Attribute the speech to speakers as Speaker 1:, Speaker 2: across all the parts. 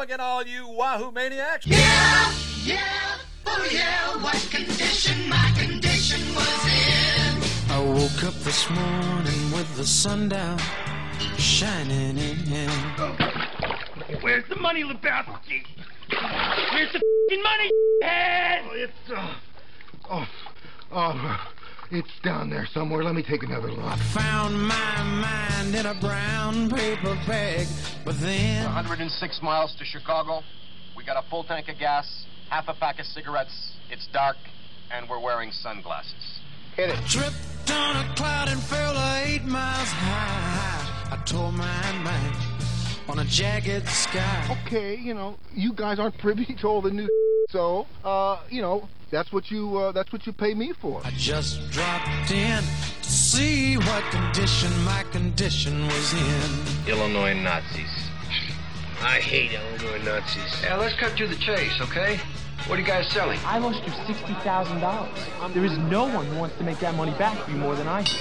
Speaker 1: again, all you Wahoo maniacs.
Speaker 2: Yeah, yeah, oh yeah, what condition my condition was in.
Speaker 3: I woke up this morning with the sun down, shining in.
Speaker 4: Where's the money, Lebowski? Where's the f***ing money, head?
Speaker 5: It's down there somewhere. Let me take another look.
Speaker 3: I found my mind in a brown paper bag, but then
Speaker 6: 106 miles to Chicago. We got a full tank of gas, half a pack of cigarettes. It's dark, and we're wearing sunglasses.
Speaker 3: Hit it. Tripped on a cloud and fell 8 miles high. I tore my mind on a jagged sky.
Speaker 5: Okay, you guys aren't privy to all the new so, that's what you pay me for.
Speaker 3: I just dropped in to see what condition my condition was in.
Speaker 7: Illinois Nazis. I hate Illinois Nazis.
Speaker 8: Yeah, let's cut to the chase, okay? What are you guys selling?
Speaker 9: I lost you $60,000. There is no one who wants to make that money back for you more than I do.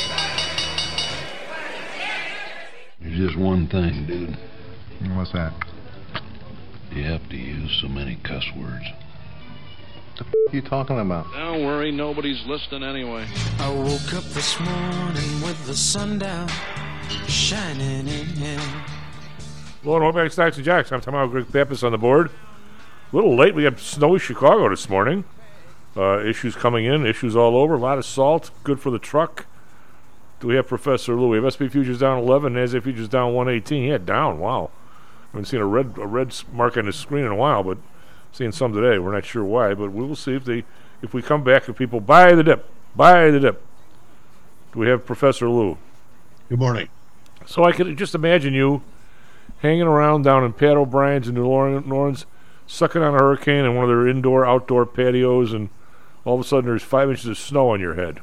Speaker 10: There's just one thing, dude.
Speaker 5: What's that?
Speaker 10: You have to use so many cuss words.
Speaker 5: The f*** you talking about?
Speaker 11: Don't worry, nobody's listening anyway.
Speaker 3: I woke up this morning with the sun down, shining in.
Speaker 12: Hello and welcome back to Stocks and Jocks. I'm Tom Greg Pappas on the board. A little late. We got snowy Chicago this morning. Issues coming in, issues all over. A lot of salt, good for the truck. Do we have Professor Lou? We have SP futures down 11, NASDAQ futures down 118. Yeah, down. Wow. I haven't seen a red mark on the screen in a while, but seeing some today. We're not sure why, but we will see if we come back and people buy the dip. Do we have Professor Lou?
Speaker 13: Good morning.
Speaker 12: So I could just imagine you hanging around down in Pat O'Brien's in New Orleans, sucking on a hurricane in one of their outdoor patios, and all of a sudden there's 5 inches of snow on your head.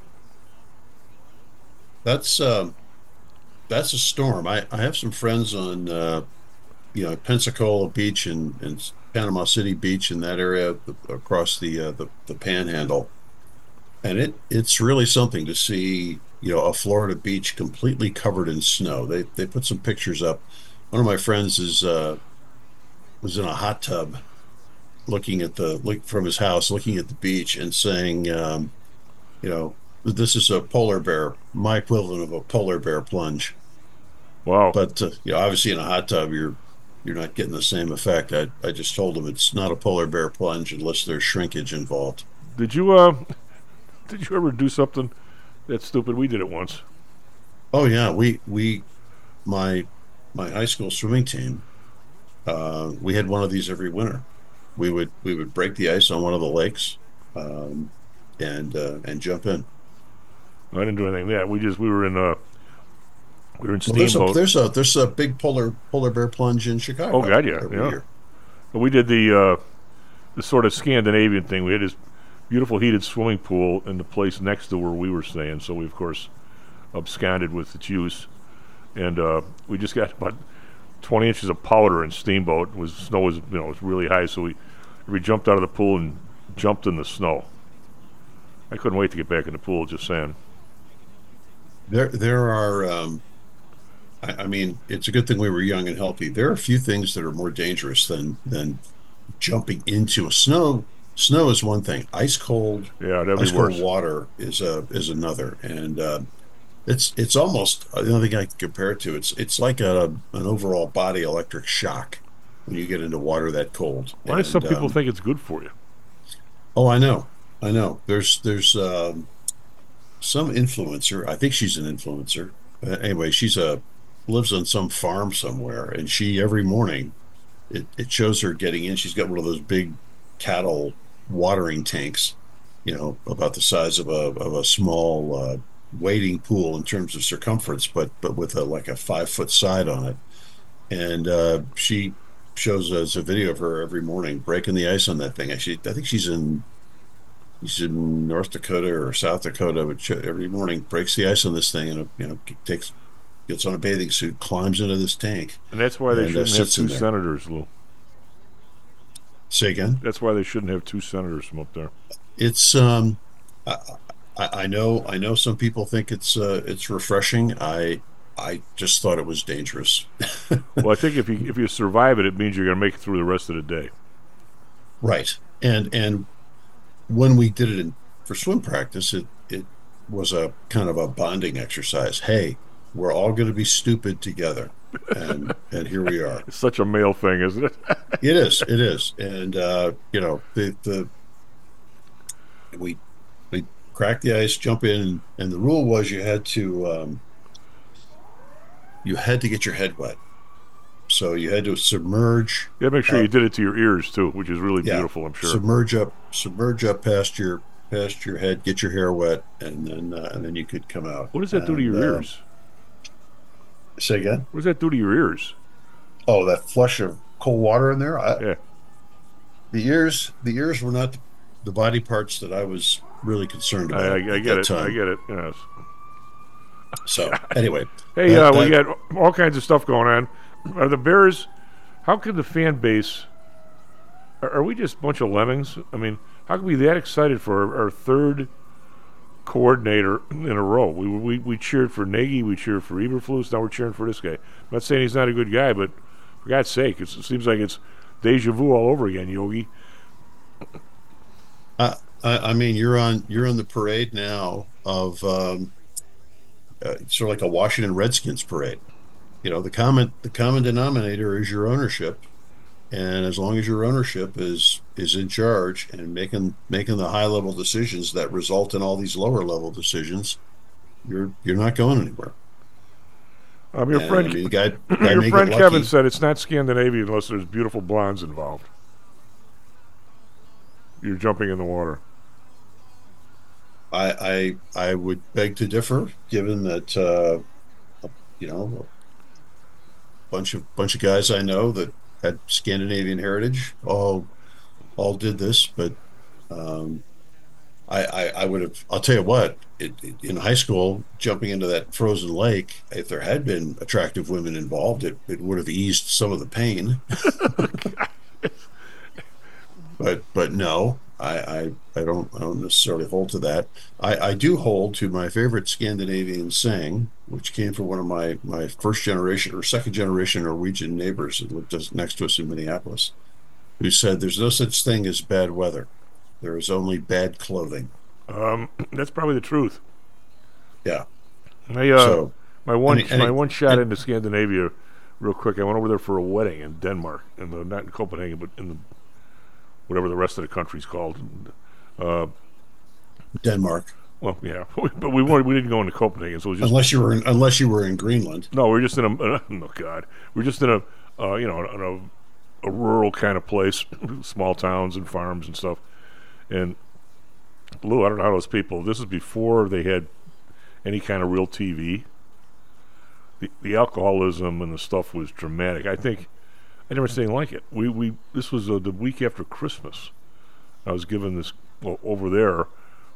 Speaker 13: That's a storm. I have some friends on Pensacola Beach and Panama City Beach in that area across the Panhandle, and it's really something to see. A Florida beach completely covered in snow. They put some pictures up. One of my friends was in a hot tub, looking from his house, looking at the beach, and saying, this is a polar bear, my equivalent of a polar bear plunge.
Speaker 12: Wow.
Speaker 13: But obviously in a hot tub you're not getting the same effect. I just told him it's not a polar bear plunge unless there's shrinkage involved.
Speaker 12: Did you ever do something that's stupid? We did it once.
Speaker 13: Oh yeah, my high school swimming team, we had one of these every winter. We would break the ice on one of the lakes and jump in.
Speaker 12: I didn't do anything like that. We were in Steamboat.
Speaker 13: There's a big polar bear plunge in Chicago.
Speaker 12: Oh God, yeah.
Speaker 13: Year.
Speaker 12: But we did the sort of Scandinavian thing. We had this beautiful heated swimming pool in the place next to where we were staying. So we of course absconded with the juice, and we just got about 20 inches of powder in Steamboat. Snow was was really high, so we jumped out of the pool and jumped in the snow. I couldn't wait to get back in the pool. Just saying.
Speaker 13: There are. I mean, it's a good thing we were young and healthy. There are a few things that are more dangerous than jumping into a snow. Snow is one thing. Ice cold.
Speaker 12: Yeah, that'd be worse.
Speaker 13: Ice cold water is another, and it's almost the only thing I can compare it to. It's like an overall body electric shock when you get into water that cold.
Speaker 12: Why do some people think it's good for you?
Speaker 13: Oh, I know. There's some influencer. I think she's an influencer. Anyway, lives on some farm somewhere, and she every morning it shows her getting in. She's got one of those big cattle watering tanks, about the size of a small wading pool in terms of circumference, but with a 5-foot side on it. And she shows us a video of her every morning breaking the ice on that thing. I think she's in North Dakota or South Dakota, but every morning breaks the ice on this thing, and gets on a bathing suit, climbs into this tank.
Speaker 12: And that's why they shouldn't have two senators, Lou.
Speaker 13: Say again?
Speaker 12: That's why they shouldn't have two senators from up there.
Speaker 13: It's I know some people think it's refreshing. I I just thought it was dangerous.
Speaker 12: Well, I think if you survive it, it means you're going to make it through the rest of the day.
Speaker 13: Right. And when we did it for swim practice, it was a kind of a bonding exercise. Hey, we're all going to be stupid together. And here we are.
Speaker 12: It's such a male thing, isn't it?
Speaker 13: It is. And, we crack the ice, jump in, and the rule was you had to get your head wet. So you had to submerge.
Speaker 12: Yeah, make sure you did it to your ears too, which is really beautiful. I'm sure.
Speaker 13: Submerge up past your head, get your hair wet, and then you could come out.
Speaker 12: What does that do to your ears?
Speaker 13: Say again.
Speaker 12: What does that do to your ears?
Speaker 13: Oh, that flush of cold water in there.
Speaker 12: Yeah.
Speaker 13: The ears were not the body parts that I was really concerned about.
Speaker 12: I get it. I get it. Yes.
Speaker 13: So anyway,
Speaker 12: hey, we got all kinds of stuff going on. Are the Bears? How could the fan base? Are we just a bunch of lemmings? I mean, how could we be that excited for our third coordinator in a row? We cheered for Nagy, we cheered for Eberflus. Now we're cheering for this guy. I'm not saying he's not a good guy, but for God's sake, it seems like it's deja vu all over again, Yogi.
Speaker 13: I mean, you're on the parade now of sort of like a Washington Redskins parade. You know, the common denominator is your ownership, and as long as your ownership is in charge and making the high level decisions that result in all these lower level decisions, you're not going anywhere.
Speaker 12: Your friend Kevin said it's not Scandinavian unless there's beautiful blondes involved. You're jumping in the water.
Speaker 13: I would beg to differ, given that a bunch of guys I know that had Scandinavian heritage all did this, but I would have. I'll tell you what. In high school, jumping into that frozen lake, if there had been attractive women involved, it would have eased some of the pain. But no, I don't necessarily hold to that. I do hold to my favorite Scandinavian saying, which came from one of my first generation or second generation Norwegian neighbors that lived just next to us in Minneapolis, who said, "There's no such thing as bad weather. There is only bad clothing."
Speaker 12: That's probably the truth.
Speaker 13: Yeah.
Speaker 12: My one shot into Scandinavia, real quick. I went over there for a wedding in Denmark, not in Copenhagen, but in whatever the rest of the country's called.
Speaker 13: Denmark.
Speaker 12: Well, yeah, but we didn't go into Copenhagen, so it was just
Speaker 13: unless you were in Greenland.
Speaker 12: No, we're just in a we're just in a rural kind of place, small towns and farms and stuff. And Lou, I don't know how those people. This is before they had any kind of real TV. The alcoholism and the stuff was dramatic. I think I never seen anything like it. This was the week after Christmas. I was given this over there.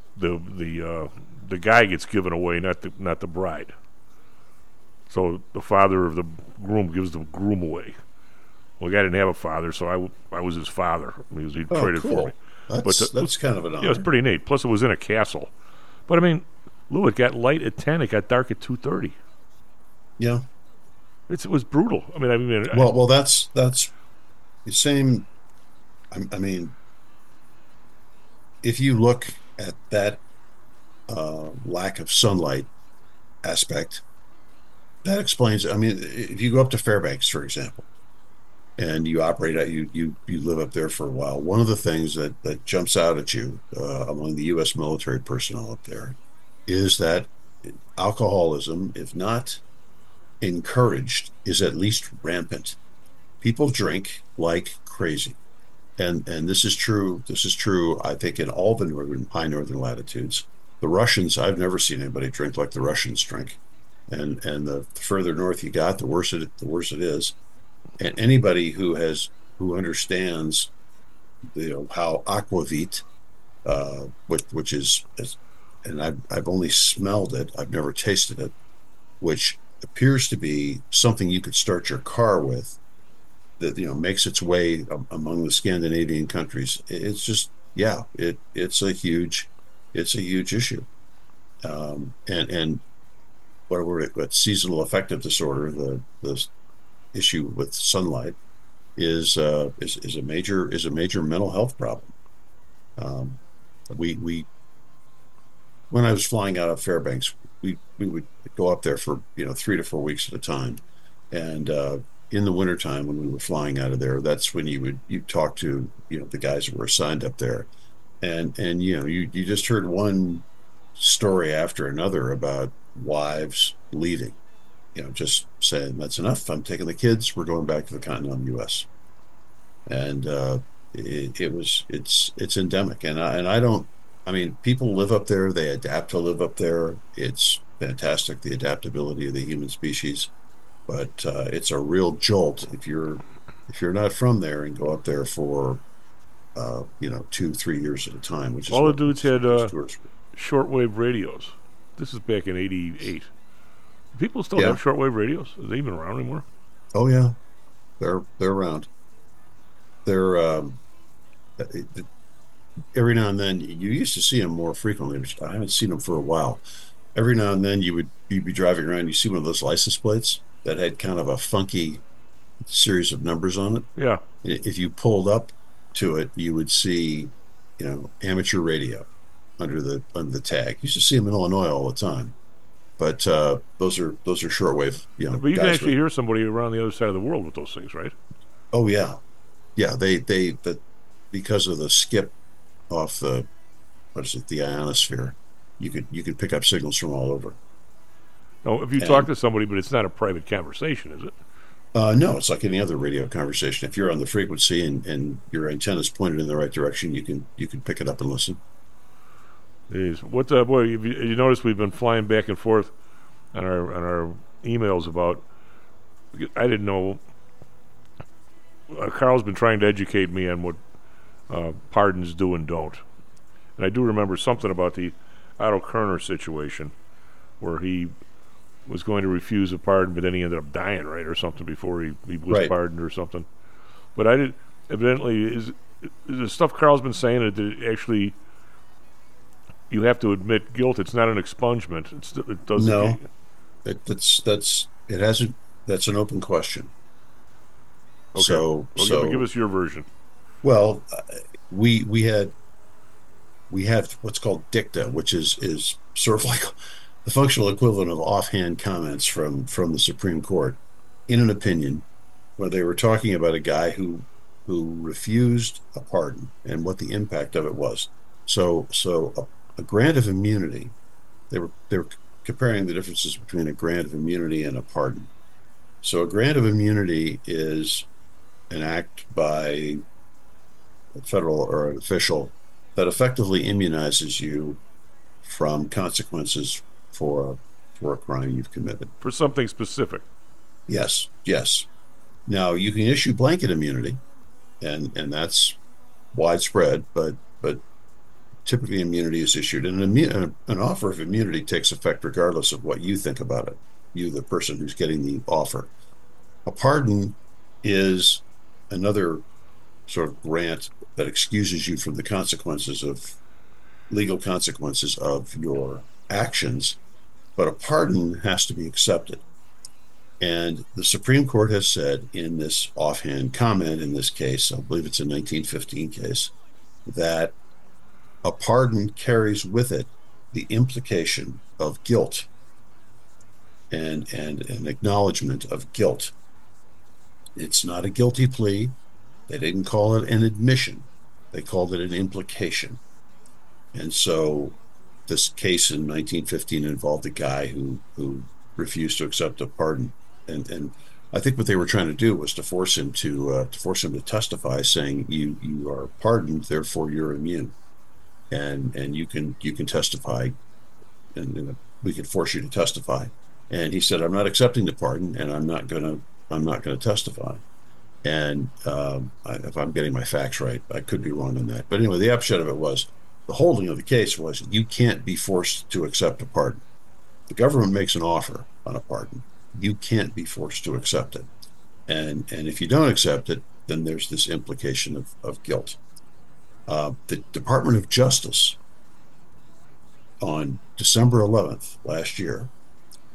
Speaker 12: The guy gets given away, not the bride. So the father of the groom gives the groom away. Well, the guy didn't have a father, so I was his father because he traded for me.
Speaker 13: That's kind of an honor.
Speaker 12: Yeah, it's pretty neat. Plus, it was in a castle. But I mean, Lou, it got light at 10. It got dark at 2:30.
Speaker 13: Yeah,
Speaker 12: it was brutal. I mean,
Speaker 13: well, that's the same. I mean, if you look at that lack of sunlight aspect, that explains. I mean, if you go up to Fairbanks, for example, and you operate at you live up there for a while, one of the things that jumps out at you among the U.S. military personnel up there is that alcoholism, if not encouraged, is at least rampant. People drink like crazy, and this is true. This is true, I think, in all the high northern latitudes. The Russians, I've never seen anybody drink like the Russians drink, and the further north you got, the worse it is. And anybody who understands, how aquavit, which is, and I've only smelled it, I've never tasted it, which appears to be something you could start your car with, that makes its way among the Scandinavian countries. It's just, it's a huge issue, and what seasonal affective disorder, the issue with sunlight, is a major mental health problem. We when I was flying out of Fairbanks, we would go up there for 3 to 4 weeks at a time, and in the wintertime when we were flying out of there, that's when you talk to the guys who were assigned up there, and you just heard one story after another about wives leaving, just saying that's enough. I'm taking the kids. We're going back to the continental U.S. And it's endemic, and I mean, people live up there. They adapt to live up there. It's fantastic, the adaptability of the human species, but it's a real jolt if you're not from there and go up there for 2-3 years at a time. Which is
Speaker 12: all the dudes had shortwave radios. This is back in '88. People still have shortwave radios. Are they even around anymore?
Speaker 13: Oh yeah, they're around. They're every now and then you used to see them more frequently, but I haven't seen them for a while. Every now and then you'd be driving around, you see one of those license plates that had kind of a funky series of numbers on it.
Speaker 12: Yeah.
Speaker 13: If you pulled up to it, you would see, amateur radio under the tag. You used to see them in Illinois all the time, but those are shortwave.
Speaker 12: But you can actually hear somebody around the other side of the world with those things, right?
Speaker 13: Oh yeah, yeah. They because of the skip off the ionosphere, you could pick up signals from all over.
Speaker 12: No, if you talk to somebody, but it's not a private conversation, is it?
Speaker 13: No, it's like any other radio conversation. If you're on the frequency and your antenna's pointed in the right direction, you can pick it up and listen.
Speaker 12: Jeez. What boy? You notice we've been flying back and forth on our emails about. I didn't know. Carl's been trying to educate me on what pardons do and don't, and I do remember something about the Otto Kerner situation, where he was going to refuse a pardon, but then he ended up dying, right, or something before he was pardoned or something. But I did. Evidently, is the stuff Carl's been saying that actually you have to admit guilt? It's not an expungement. It doesn't.
Speaker 13: No, it hasn't. That's an open question.
Speaker 12: Okay.
Speaker 13: So
Speaker 12: give us your version.
Speaker 13: Well, we have what's called dicta, which is sort of like the functional equivalent of offhand comments from the Supreme Court in an opinion where they were talking about a guy who refused a pardon and what the impact of it was. So a grant of immunity, they were comparing the differences between a grant of immunity and a pardon. So a grant of immunity is an act by a federal or an official that effectively immunizes you from consequences for a crime you've committed.
Speaker 12: For something specific.
Speaker 13: Yes. Now you can issue blanket immunity, and that's widespread, but typically immunity is issued, and an offer of immunity takes effect regardless of what you think about it. You, the person who's getting the offer. A pardon is another sort of grant that excuses you from the legal consequences of your actions, but a pardon has to be accepted. And the Supreme Court has said in this offhand comment in this case, I believe it's a 1915 case, that a pardon carries with it the implication of guilt and an acknowledgement of guilt. It's not a guilty plea. They didn't call it an admission. They called it an implication. And so this case in 1915 involved a guy who refused to accept a pardon. And I think what they were trying to do was to force him to testify, saying you are pardoned, therefore you're immune, and you can testify, and we can force you to testify. And he said, I'm not accepting the pardon, and I'm not gonna testify. And if I'm getting my facts right, I could be wrong on that. But anyway, the upshot of it was, the holding of the case was, you can't be forced to accept a pardon. The government makes an offer on a pardon. You can't be forced to accept it. And if you don't accept it, then there's this implication of guilt. The Department of Justice on December 11th last year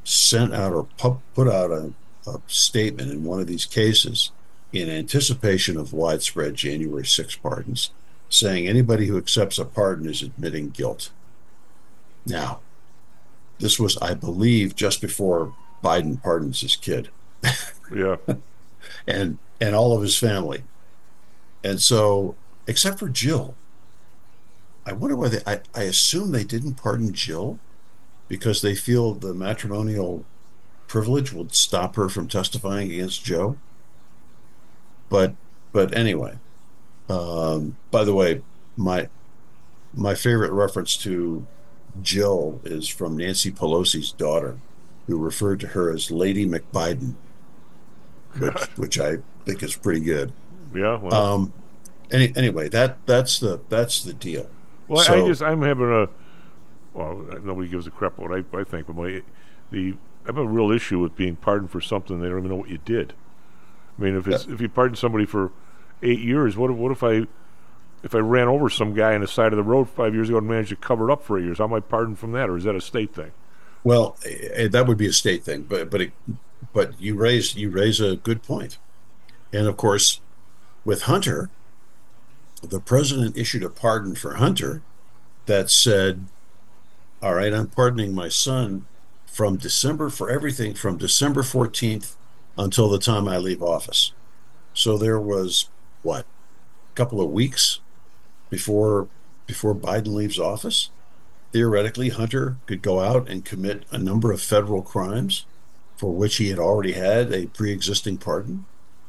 Speaker 13: sent out or put out a statement in one of these cases in anticipation of widespread January 6 pardons, saying anybody who accepts a pardon is admitting guilt. Now, this was, I believe, just before Biden pardons his kid.
Speaker 12: Yeah.
Speaker 13: and all of his family. And so, except for Jill, I wonder why I assume they didn't pardon Jill because they feel the matrimonial privilege would stop her from testifying against Joe. But anyway, by the way, my favorite reference to Jill is from Nancy Pelosi's daughter, who referred to her as Lady McBiden, which I think is pretty good.
Speaker 12: Yeah. Well.
Speaker 13: Anyway, that's the deal.
Speaker 12: Well, so, I'm having nobody gives a crap what I think, but I have a real issue with being pardoned for something they don't even know what you did. I mean, if you pardon somebody for 8 years, what if I ran over some guy on the side of the road 5 years ago and managed to cover it up for 8 years? How am I pardoned from that, or is that a state thing?
Speaker 13: Well, that would be a state thing, but you raise a good point. And of course, with Hunter, the president issued a pardon for Hunter that said, all right, I'm pardoning my son for everything from December 14th until the time I leave office. So there was, a couple of weeks before Biden leaves office? Theoretically, Hunter could go out and commit a number of federal crimes for which he had already had a pre-existing pardon.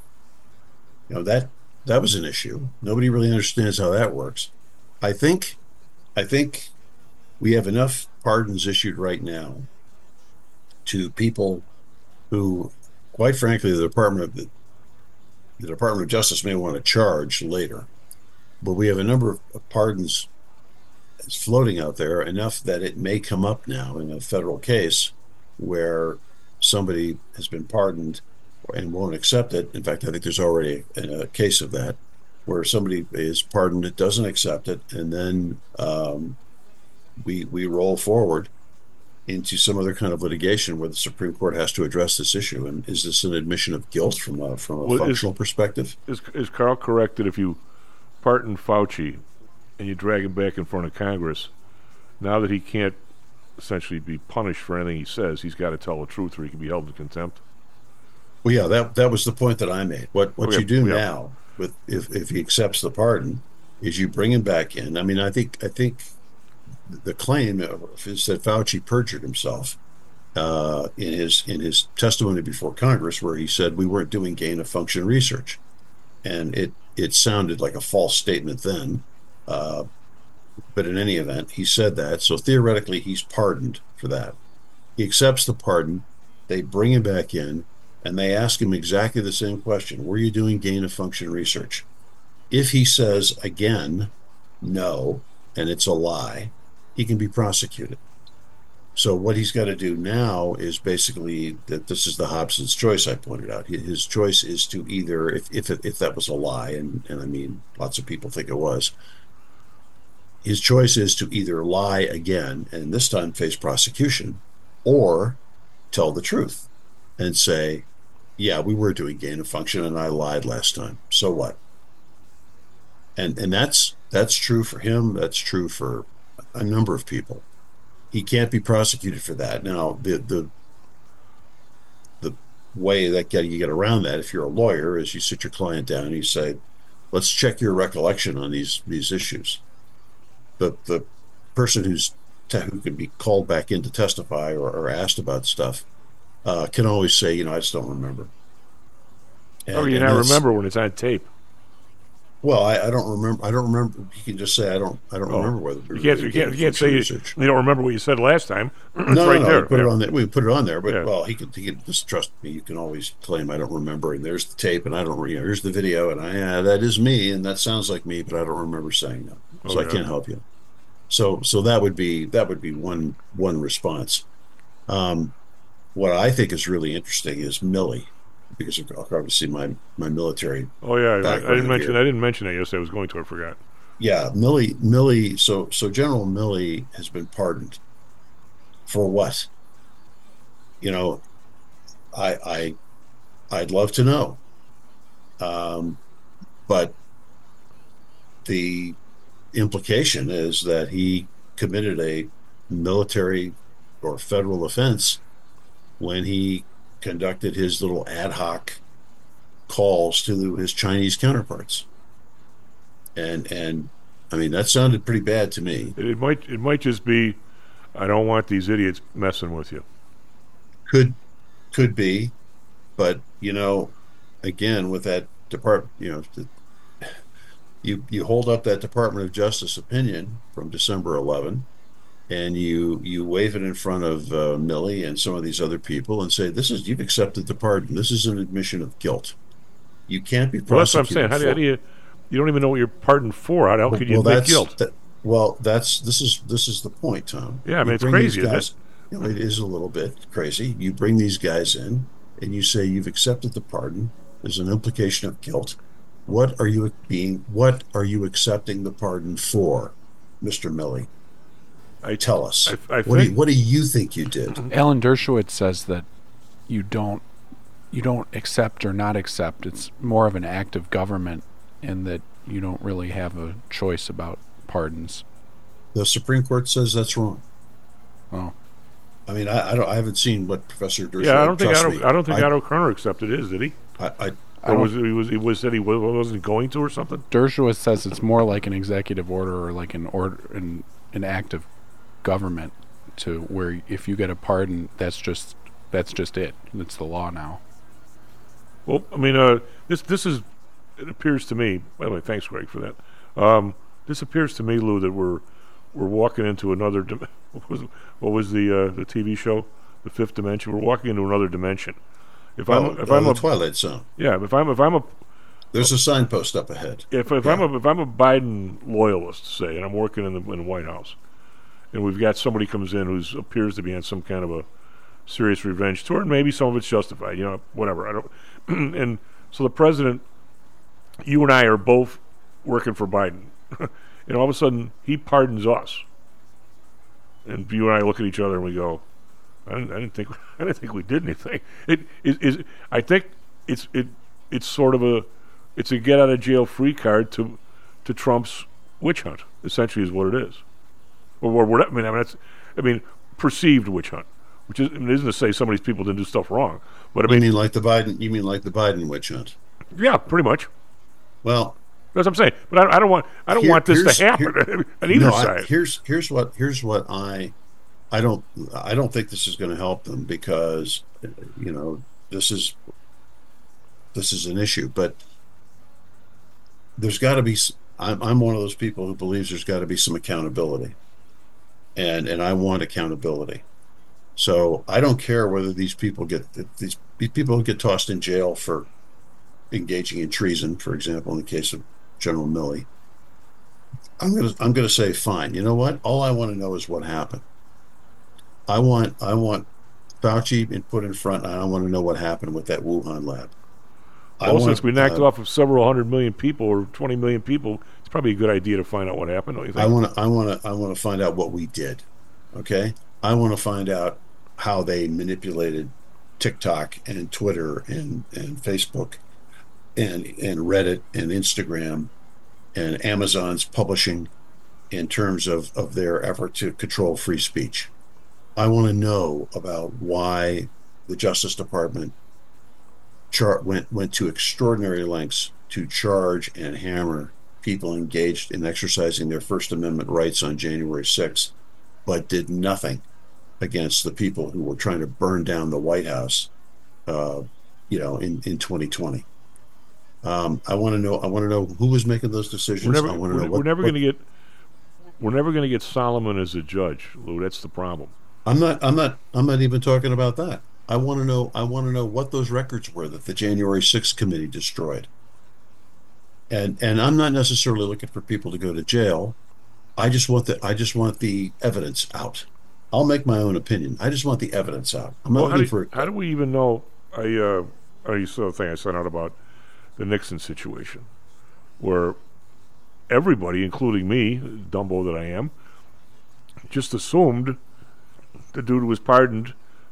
Speaker 13: That was an issue. Nobody really understands how that works. I think we have enough pardons issued right now to people who, quite frankly, the Department of Justice may want to charge later. But we have a number of pardons floating out there, enough that it may come up now in a federal case where somebody has been pardoned and won't accept it. In fact, I think there's already a case of that, where somebody is pardoned, it doesn't accept it, and then we roll forward into some other kind of litigation where the Supreme Court has to address this issue. And is this an admission of guilt from a functional perspective?
Speaker 12: Is Carl correct that if you pardon Fauci and you drag him back in front of Congress, now that he can't essentially be punished for anything he says, he's got to tell the truth or he can be held in contempt?
Speaker 13: Well, yeah, that was the point that I made. What you do now, with if he accepts the pardon, is you bring him back in. I mean, I think the claim is that Fauci perjured himself in his testimony before Congress, where he said we weren't doing gain of function research, and it sounded like a false statement then. But in any event, he said that, so theoretically he's pardoned for that. He accepts the pardon. They bring him back in, and they ask him exactly the same question: were you doing gain of function research? If he says again no, and it's a lie, he can be prosecuted. So what he's got to do now is basically, that this is the Hobson's choice I pointed out. His choice is to either, if that was a lie, and I mean lots of people think it was, his choice is to either lie again and this time face prosecution, or tell the truth and say, yeah, we were doing gain of function and I lied last time. So what? And that's true for him. That's true for a number of people. He can't be prosecuted for that. Now, the way that you get around that, if you're a lawyer, is you sit your client down and you say, let's check your recollection on these issues. The person who can be called back in to testify or asked about stuff can always say, I just don't remember.
Speaker 12: You not remember when it's on tape.
Speaker 13: Well, I don't remember. I don't remember. You can just say I don't remember whether
Speaker 12: you can't say you don't remember what you said last time. It's
Speaker 13: no,
Speaker 12: right
Speaker 13: no,
Speaker 12: there.
Speaker 13: Put it on there. We put it on there, but well, he can just trust me. You can always claim I don't remember, and there's the tape, and I don't. Here's the video, and that is me, and that sounds like me, but I don't remember saying that, so I can't help you. So that would be one response. What I think is really interesting is Milley, because of obviously my military.
Speaker 12: Oh yeah, I didn't mention that yesterday. I was going to. I forgot.
Speaker 13: Yeah, Milley. So General Milley has been pardoned for what? you know, I'd love to know. But the implication is that he committed a military or federal offense when he conducted his little ad hoc calls to his Chinese counterparts. And I mean, that sounded pretty bad to me.
Speaker 12: It might just be, I don't want these idiots messing with you.
Speaker 13: Could be, but again, with that department, you hold up that Department of Justice opinion from December 11, and you wave it in front of Milley and some of these other people and say, you've accepted the pardon. This is an admission of guilt. You can't be prosecuted.
Speaker 12: Well, that's what I'm saying. How do you don't even know what you're pardoned for? How could you admit guilt?
Speaker 13: This is the point, Tom.
Speaker 12: Yeah, I mean, it's crazy, isn't it?
Speaker 13: It is a little bit crazy. You bring these guys in and you say you've accepted the pardon. There's an implication of guilt. What are you accepting the pardon for, Mr. Milley? Tell us. What do you think you did?
Speaker 14: Alan Dershowitz says that you don't accept or not accept. It's more of an act of government, and that you don't really have a choice about pardons.
Speaker 13: The Supreme Court says that's wrong.
Speaker 14: Oh.
Speaker 13: I mean, I haven't seen what Professor Dershowitz.
Speaker 12: Yeah, I don't think Otto Kerner accepted his, did he? He said he wasn't going to or something.
Speaker 14: Dershowitz says it's more like an executive order or like an act of government, to where if you get a pardon, that's just it. It's the law now.
Speaker 12: Well, I mean, it appears to me. By the way, thanks, Greg, for that. This appears to me, Lou, that we're walking into another. What was the TV show, The Fifth Dimension? We're walking into another dimension. If I'm
Speaker 13: a Twilight Zone.
Speaker 12: Yeah, if I'm a.
Speaker 13: There's a signpost up ahead.
Speaker 12: If I'm a Biden loyalist, say, and I'm working in the White House, and we've got somebody comes in who appears to be on some kind of a serious revenge tour, and maybe some of it's justified, whatever. I don't. And so the president, you and I are both working for Biden, and all of a sudden he pardons us, and you and I look at each other and we go, I didn't think we did anything. I think it's sort of a get out of jail free card to Trump's witch hunt. Essentially, is what it is. Or perceived witch hunt, which isn't to say some of these people didn't do stuff wrong, but
Speaker 13: you mean like the Biden witch hunt?
Speaker 12: Yeah, pretty much.
Speaker 13: Well,
Speaker 12: that's what I'm saying. But I don't want this to happen on either side.
Speaker 13: Here's what I don't think this is going to help them, because this is an issue, but there's got to be. I'm one of those people who believes there's got to be some accountability, and I want accountability. So I don't care whether these people get tossed in jail for engaging in treason, for example, in the case of General Milley. I'm gonna say fine. You know what? All I want to know is what happened. I want Fauci put in front, and I want to know what happened with that Wuhan lab.
Speaker 12: Since we knocked off of several 100 million people or 20 million people, it's probably a good idea to find out what happened. Don't you think?
Speaker 13: I want to find out what we did. Okay, I want to find out how they manipulated TikTok and Twitter and Facebook and Reddit and Instagram and Amazon's publishing in terms of their effort to control free speech. I want to know about why the Justice Department went to extraordinary lengths to charge and hammer people engaged in exercising their First Amendment rights on January 6th, but did nothing against the people who were trying to burn down the White House, in 2020. I want to know who was making those decisions.
Speaker 12: We're never going to get Solomon as a judge, Lou. That's the problem.
Speaker 13: I'm not even talking about that. I want to know what those records were that the January 6th committee destroyed. And I'm not necessarily looking for people to go to jail. I just want the evidence out. I'll make my own opinion. I just want the evidence out. I'm not looking for.
Speaker 12: How do we even know? I saw a thing I sent out about the Nixon situation, where everybody, including me, Dumbo that I am, just assumed the dude was pardoned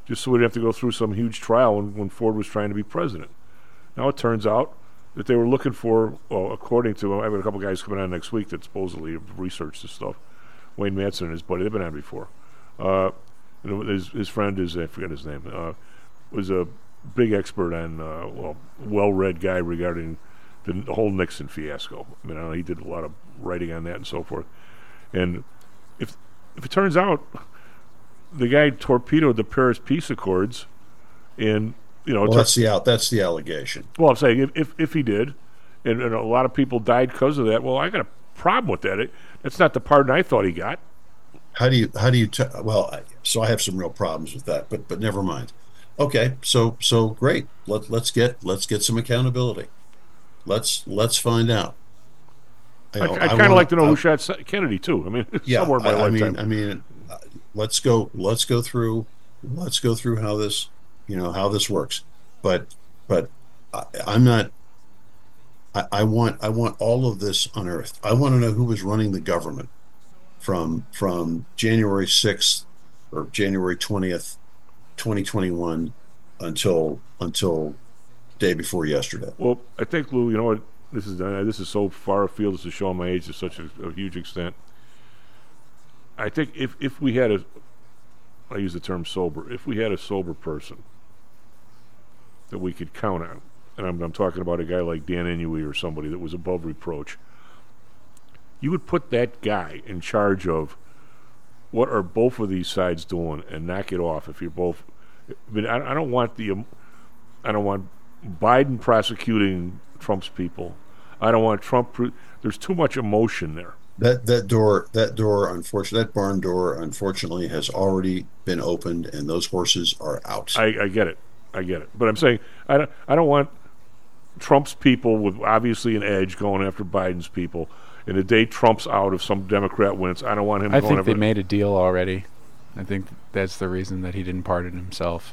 Speaker 12: just so we didn't have to go through some huge trial when Ford was trying to be president. Now it turns out that they were looking for, well, according to, I have a couple guys coming on next week that supposedly have researched this stuff. Wayne Madsen and his buddy, they've been on before. His friend is, I forget his name, was a big expert on, well-read guy regarding the whole Nixon fiasco. I mean, I know he did a lot of writing on that and so forth. And if it turns out the guy torpedoed the Paris Peace Accords, and
Speaker 13: that's the allegation.
Speaker 12: Well, I'm saying if he did, and a lot of people died because of that. Well, I got a problem with that. That's not the pardon I thought he got.
Speaker 13: How do you so I have some real problems with that, but never mind. Okay, so great. Let's get some accountability. Let's find out.
Speaker 12: I kind of like to know who shot Kennedy too. I mean, somewhere in my lifetime.
Speaker 13: I mean, let's go through how this works. But I'm not. I want all of this unearthed. I want to know who was running the government from January 6th or January 20th, 2021 until day before yesterday.
Speaker 12: Well, I think, Lou, you know what? This is so far afield. This is showing my age to such a huge extent. I think if we had I use the term sober, if we had a sober person that we could count on, and I'm talking about a guy like Dan Inouye or somebody that was above reproach, you would put that guy in charge of what are both of these sides doing and knock it off. If you're both, I mean, I don't want Biden prosecuting Trump's people. I don't want Trump. There's too much emotion there.
Speaker 13: That barn door, unfortunately, has already been opened, and those horses are out.
Speaker 12: I get it, but I'm saying I don't want Trump's people with obviously an edge going after Biden's people. And the day Trump's out, if some Democrat wins, I don't want him.
Speaker 14: I think they made a deal already. I think that's the reason that he didn't pardon himself.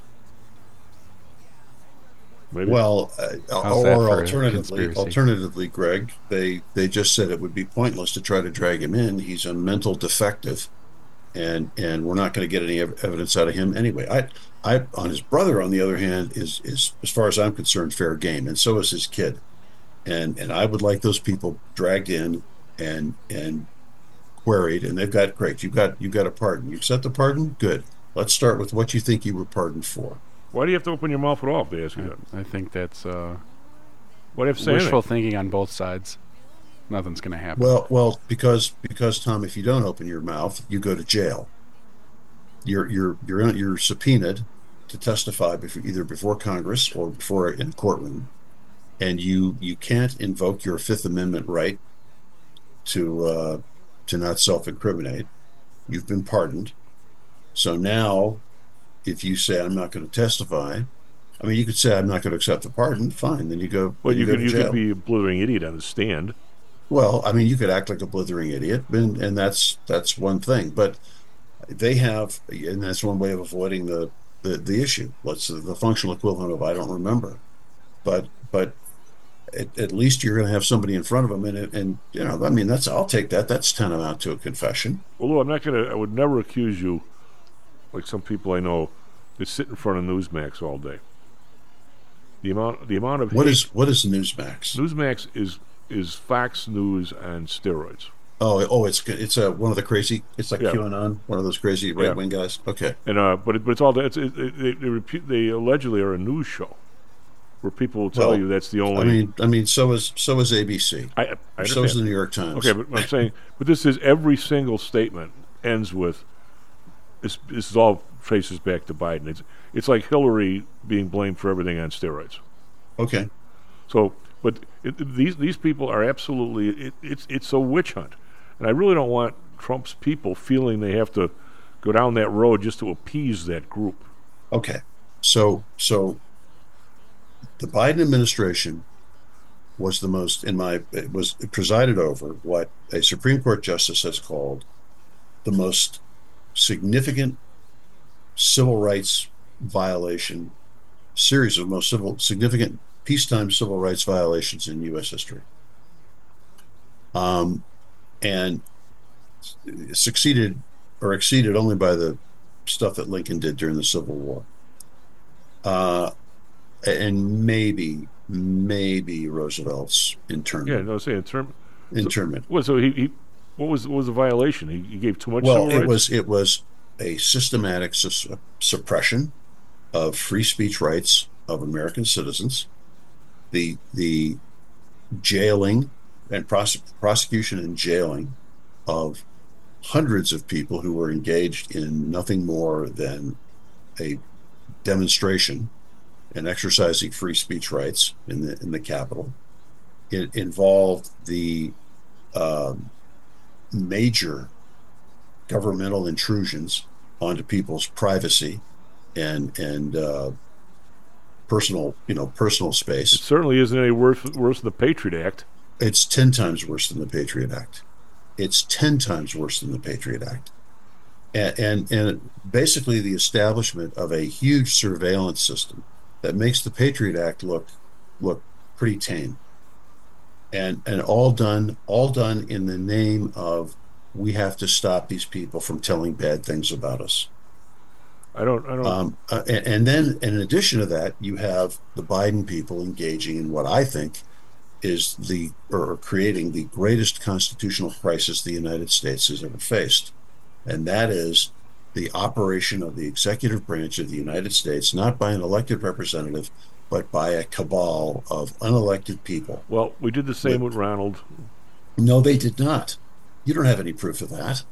Speaker 12: Maybe.
Speaker 13: Well, or alternatively, Greg, they just said it would be pointless to try to drag him in. He's a mental defective, and we're not going to get any evidence out of him anyway. I on his brother, on the other hand, is as far as I'm concerned, fair game, and so is his kid, and I would like those people dragged in and queried, and they've got great. You got a pardon. You accept the pardon? Good. Let's start with what you think you were pardoned for.
Speaker 12: Why do you have to open your mouth at all if they ask you that?
Speaker 14: I think that's
Speaker 12: wishful
Speaker 14: thinking on both sides. Nothing's going to happen.
Speaker 13: Well, because Tom, if you don't open your mouth, you go to jail. You're subpoenaed to testify before Congress or before in a courtroom, and you can't invoke your Fifth Amendment right to not self-incriminate. You've been pardoned, so now, if you say I'm not going to testify, I mean, you could say I'm not going to accept the pardon. Fine, then you go.
Speaker 12: Well, you could be a blithering idiot on the stand.
Speaker 13: Well, I mean, you could act like a blithering idiot, and that's one thing. But they have, and that's one way of avoiding the issue. What's the functional equivalent of I don't remember? But at least you're going to have somebody in front of them, and I mean, I'll take that. That's tantamount to a confession.
Speaker 12: Well, Lou, I would never accuse you, like some people I know, that sit in front of Newsmax all day. The amount of
Speaker 13: what is Newsmax?
Speaker 12: Newsmax is Fox News on steroids.
Speaker 13: Oh, it's one of the crazy. It's like QAnon, one of those crazy right wing guys. Okay,
Speaker 12: and but it's all they allegedly are a news show where people will tell you that's the only.
Speaker 13: I mean, so is ABC.
Speaker 12: I
Speaker 13: so is the New York Times.
Speaker 12: Okay, but I'm saying, but this is every single statement ends with. This is all traces back to Biden. It's like Hillary being blamed for everything on steroids.
Speaker 13: Okay.
Speaker 12: So, but these people are absolutely it's a witch hunt, and I really don't want Trump's people feeling they have to go down that road just to appease that group.
Speaker 13: Okay. So the Biden administration was was presided over what a Supreme Court justice has called the most significant civil rights violation, series of most significant peacetime civil rights violations in U.S. history. And succeeded or exceeded only by the stuff that Lincoln did during the Civil War. And maybe Roosevelt's internment.
Speaker 12: Yeah, no, say
Speaker 13: internment.
Speaker 12: So he what was the violation? He gave too much.
Speaker 13: Well,
Speaker 12: civil rights?
Speaker 13: it was a systematic suppression of free speech rights of American citizens, the jailing and prosecution and jailing of hundreds of people who were engaged in nothing more than a demonstration and exercising free speech rights in the Capitol. It involved the major governmental intrusions onto people's privacy and personal space.
Speaker 12: It certainly isn't any worse than the Patriot Act.
Speaker 13: It's 10 times worse than the Patriot Act. It's 10 times worse than the Patriot Act. And basically the establishment of a huge surveillance system that makes the Patriot Act look pretty tame. And all done in the name of, we have to stop these people from telling bad things about us.
Speaker 12: I don't.
Speaker 13: And then, in addition to that, you have the Biden people engaging in what I think is creating the greatest constitutional crisis the United States has ever faced, and that is the operation of the executive branch of the United States, not by an elected representative, but by a cabal of unelected people.
Speaker 12: Well, we did the same with Ronald.
Speaker 13: No, they did not. You don't have any proof of that.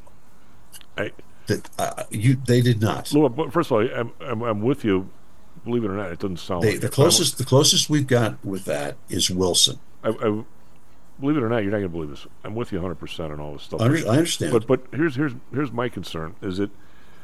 Speaker 13: They did not.
Speaker 12: Look, first of all, I'm with you. Believe it or not, it doesn't sound like
Speaker 13: the closest we've got with that is Wilson.
Speaker 12: I believe it or not, you're not going to believe this. I'm with you 100% on all this stuff.
Speaker 13: I understand.
Speaker 12: But here's my concern: is that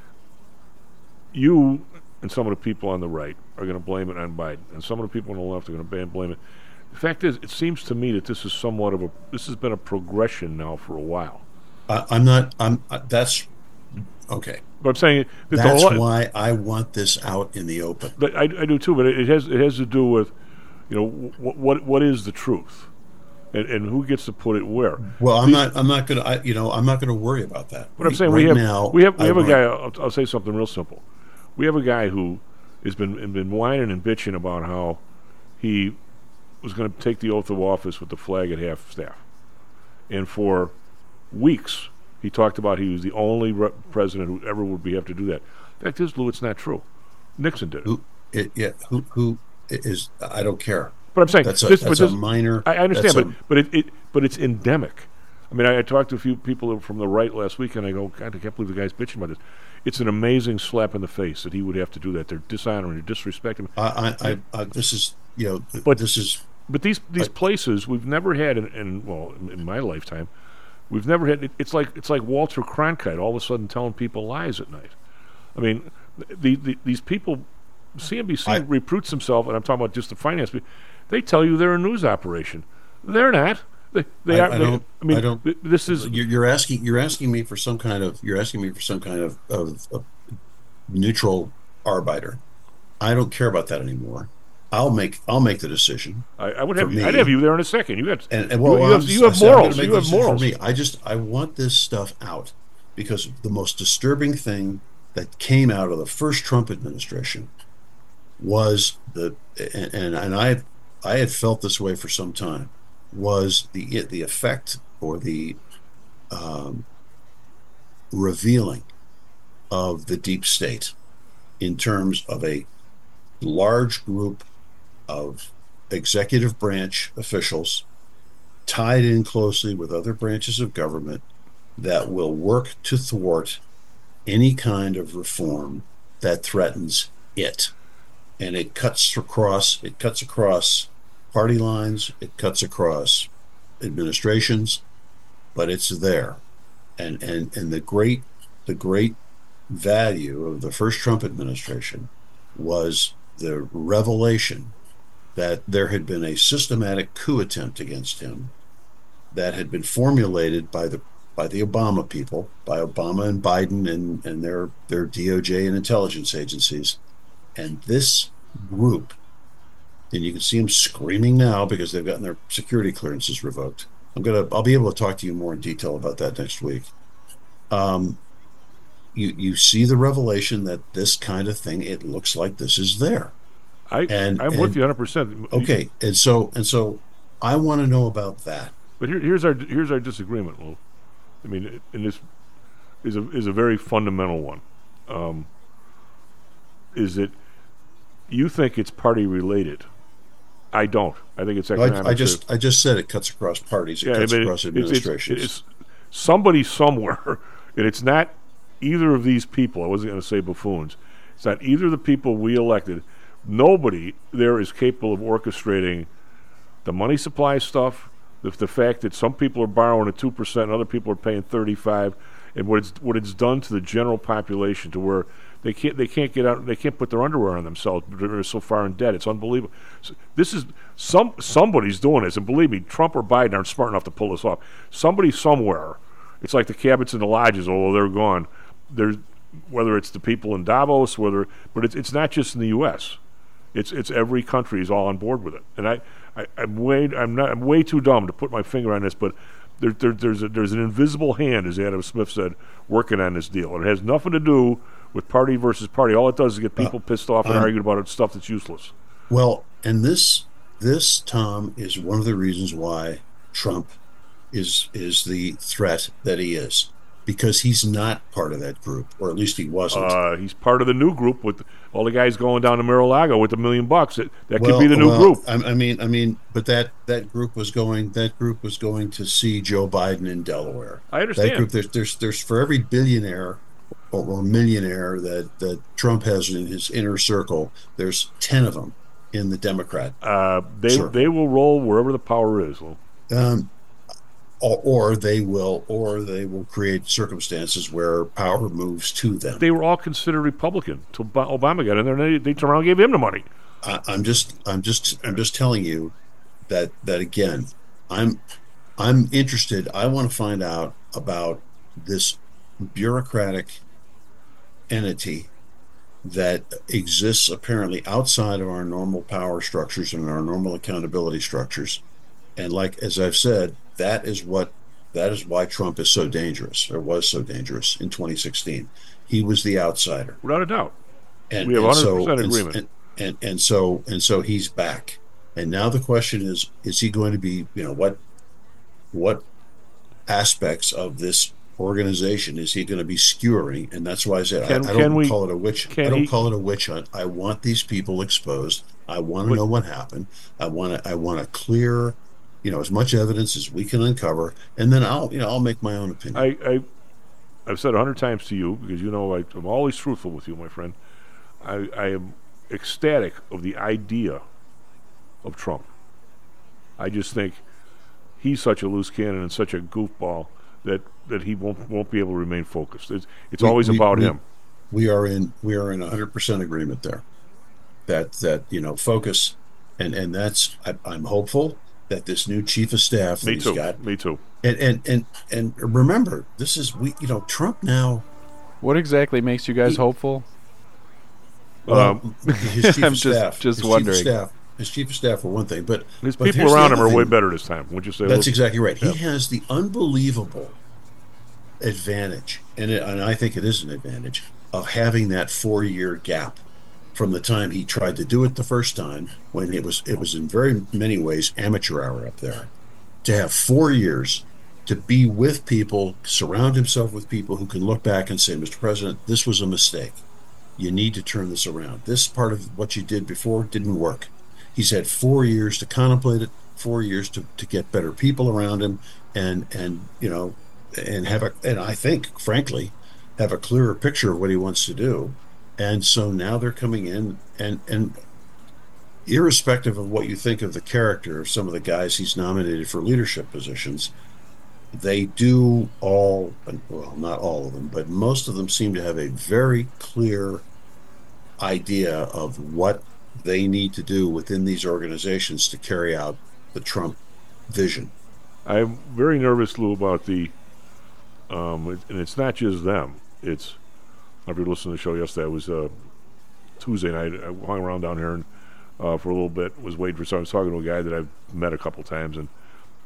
Speaker 12: you and some of the people on the right are going to blame it on Biden, and some of the people on the left are going to blame it. The fact is, it seems to me that this has been a progression now for a while.
Speaker 13: That's okay.
Speaker 12: But I'm saying
Speaker 13: that's why I want this out in the open.
Speaker 12: But I do too. But it has to do with, what is the truth, and who gets to put it where.
Speaker 13: Well, I'm not going to worry about that.
Speaker 12: But I'm saying we have a guy. I'll say something real simple. We have a guy who has been whining and bitching about how he was going to take the oath of office with the flag at half staff, and for weeks he talked about he was the only president who ever would have to do that. The fact is, Lou, it's not true. Nixon did it.
Speaker 13: Who is? I don't care.
Speaker 12: But I'm saying
Speaker 13: that's a minor.
Speaker 12: I understand, but it's endemic. I mean, I talked to a few people from the right last week, and I go, God, I can't believe the guy's bitching about this. It's an amazing slap in the face that he would have to do that. They're dishonoring, they're disrespecting him.
Speaker 13: This is,
Speaker 12: But these places we've never had in my lifetime, we've never had. It's like Walter Cronkite all of a sudden telling people lies at night. I mean, these people, CNBC recruits themselves, and I'm talking about just the finance people. They tell you they're a news operation. They're not. They are. This is.
Speaker 13: You're asking me for some kind of neutral arbiter. I don't care about that anymore. I'll make the decision.
Speaker 12: I'd have you there in a second. You have morals. You have morals.
Speaker 13: For me, I want this stuff out, because the most disturbing thing that came out of the first Trump administration was I had felt this way for some time, was the effect or the revealing of the deep state in terms of a large group of executive branch officials tied in closely with other branches of government that will work to thwart any kind of reform that threatens it. And it cuts across party lines, it cuts across administrations, but it's there. And the great value of the first Trump administration was the revelation that there had been a systematic coup attempt against him that had been formulated by the Obama people, by Obama and Biden and their DOJ and intelligence agencies. And this group, and you can see them screaming now because they've gotten their security clearances revoked. I'll be able to talk to you more in detail about that next week. You see the revelation that this kind of thing, it looks like this is there.
Speaker 12: I'm with you 100%.
Speaker 13: Okay, and so I want to know about that.
Speaker 12: But here's our disagreement, Lou. I mean, and this is a very fundamental one. Is that you think it's party related? I don't. I think it's economic.
Speaker 13: I just said it cuts across parties. It cuts across administrations.
Speaker 12: It's somebody somewhere, and it's not either of these people. I wasn't going to say buffoons. It's not either of the people we elected. Nobody there is capable of orchestrating the money supply stuff, the fact that some people are borrowing at 2% and other people are paying 35%, and what it's done to the general population to where they can't get out, they can't put their underwear on themselves. They're so far in debt. It's unbelievable. So this is somebody's doing this, and believe me, Trump or Biden aren't smart enough to pull this off. Somebody somewhere. It's like the Cabots and the Lodges, although they're gone. There's whether it's the people in Davos, but it's not just in the U.S. It's every country is all on board with it, and I'm way too dumb to put my finger on this, but there's an invisible hand, as Adam Smith said, working on this deal, and it has nothing to do with party versus party. All it does is get people pissed off and argue about stuff that's useless.
Speaker 13: Well, and this Tom is one of the reasons why Trump is the threat that he is. Because he's not part of that group, or at least he wasn't. He's
Speaker 12: part of the new group with all the guys going down to Mar-a-Lago with $1 million. That could be the new group.
Speaker 13: I mean, but that group was going to see Joe Biden in Delaware.
Speaker 12: I understand.
Speaker 13: That group, there's for every billionaire or millionaire that Trump has in his inner circle, there's 10 of them in the Democrat.
Speaker 12: They will roll wherever the power is.
Speaker 13: Or they will create circumstances where power moves to them.
Speaker 12: They were all considered Republican till Obama got in there, and they turned around and gave him the money.
Speaker 13: I'm just telling you that again. I'm interested. I want to find out about this bureaucratic entity that exists apparently outside of our normal power structures and our normal accountability structures. And like as I've said, that is why Trump is so dangerous, or was so dangerous in 2016. He was the outsider,
Speaker 12: without a doubt.
Speaker 13: And
Speaker 12: we have 100% agreement.
Speaker 13: And so he's back. And now the question is he going to be? What aspects of this organization is he going to be skewering? And that's why I said I don't call it a witch. I don't call it a witch hunt. I want these people exposed. I want to know what happened. I want a clear, as much evidence as we can uncover, and then I'll make my own opinion.
Speaker 12: I've said 100 times to you, because I'm always truthful with you, my friend. I am ecstatic of the idea of Trump. I just think he's such a loose cannon and such a goofball that he won't be able to remain focused. It's always about him.
Speaker 13: We are in 100% agreement there. That focus, and that's I'm hopeful that this new chief of staff that he's got.
Speaker 12: Me too.
Speaker 13: And remember, this is Trump now.
Speaker 14: What exactly makes you guys hopeful?
Speaker 13: His chief of staff.
Speaker 14: Just wondering.
Speaker 13: His chief of staff for one thing, but
Speaker 12: his people around him are way better this time. Would you say?
Speaker 13: That's exactly right. Yeah. He has the unbelievable advantage, and I think it is an advantage, of having that 4-year gap from the time he tried to do it the first time, when it was in very many ways amateur hour up there, to have 4 years to be with people, surround himself with people who can look back and say, Mr. President, this was a mistake. You need to turn this around. This part of what you did before didn't work. He's had 4 years to contemplate it, 4 years to get better people around him, and I think, frankly, have a clearer picture of what he wants to do. And so now they're coming in, and irrespective of what you think of the character of some of the guys he's nominated for leadership positions, they do all, well, not all of them, but most of them seem to have a very clear idea of what they need to do within these organizations to carry out the Trump vision.
Speaker 12: I'm very nervous, Lou, about the, and it's not just them. It's, if you listened to the show yesterday, it was Tuesday night. I hung around down here and for a little bit, was waiting for someone. I was talking to a guy that I've met a couple times, and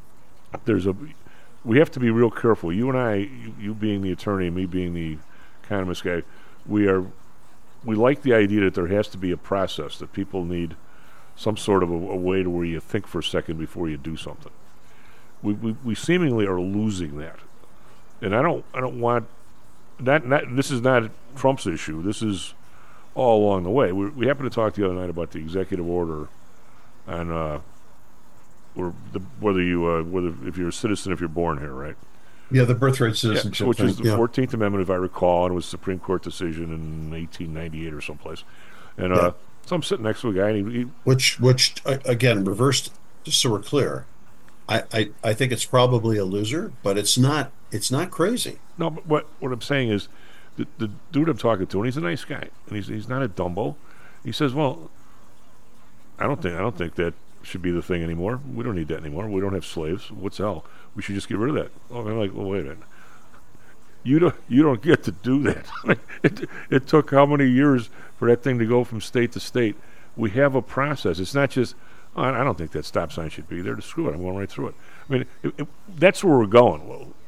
Speaker 12: we have to be real careful. You and I, you being the attorney, me being the economist guy, we are we like the idea that there has to be a process, that people need some sort of a way to where you think for a second before you do something. We seemingly are losing that, and I don't want that. This is not Trump's issue. This is all along the way. We happened to talk the other night about the executive order, and whether if you're a citizen if you're born here, right?
Speaker 13: Yeah, the birthright citizenship,
Speaker 12: which
Speaker 13: thing.
Speaker 12: is the 14th Amendment, if I recall, and it was a Supreme Court decision in 1898 or someplace. And so I'm sitting next to a guy, and he
Speaker 13: which again reversed. Just so we're clear, I think it's probably a loser, but it's not crazy.
Speaker 12: No, but what I'm saying is, the dude I'm talking to, and he's a nice guy, and he's not a dumbo. He says, "Well, I don't think that should be the thing anymore. We don't need that anymore. We don't have slaves. What's the hell? We should just get rid of that." Oh, I'm like, well, wait a minute. You don't get to do that. It took how many years for that thing to go from state to state? We have a process. It's not just, oh, I don't think that stop sign should be there. To screw it, I'm going right through it. I mean, that's where we're going.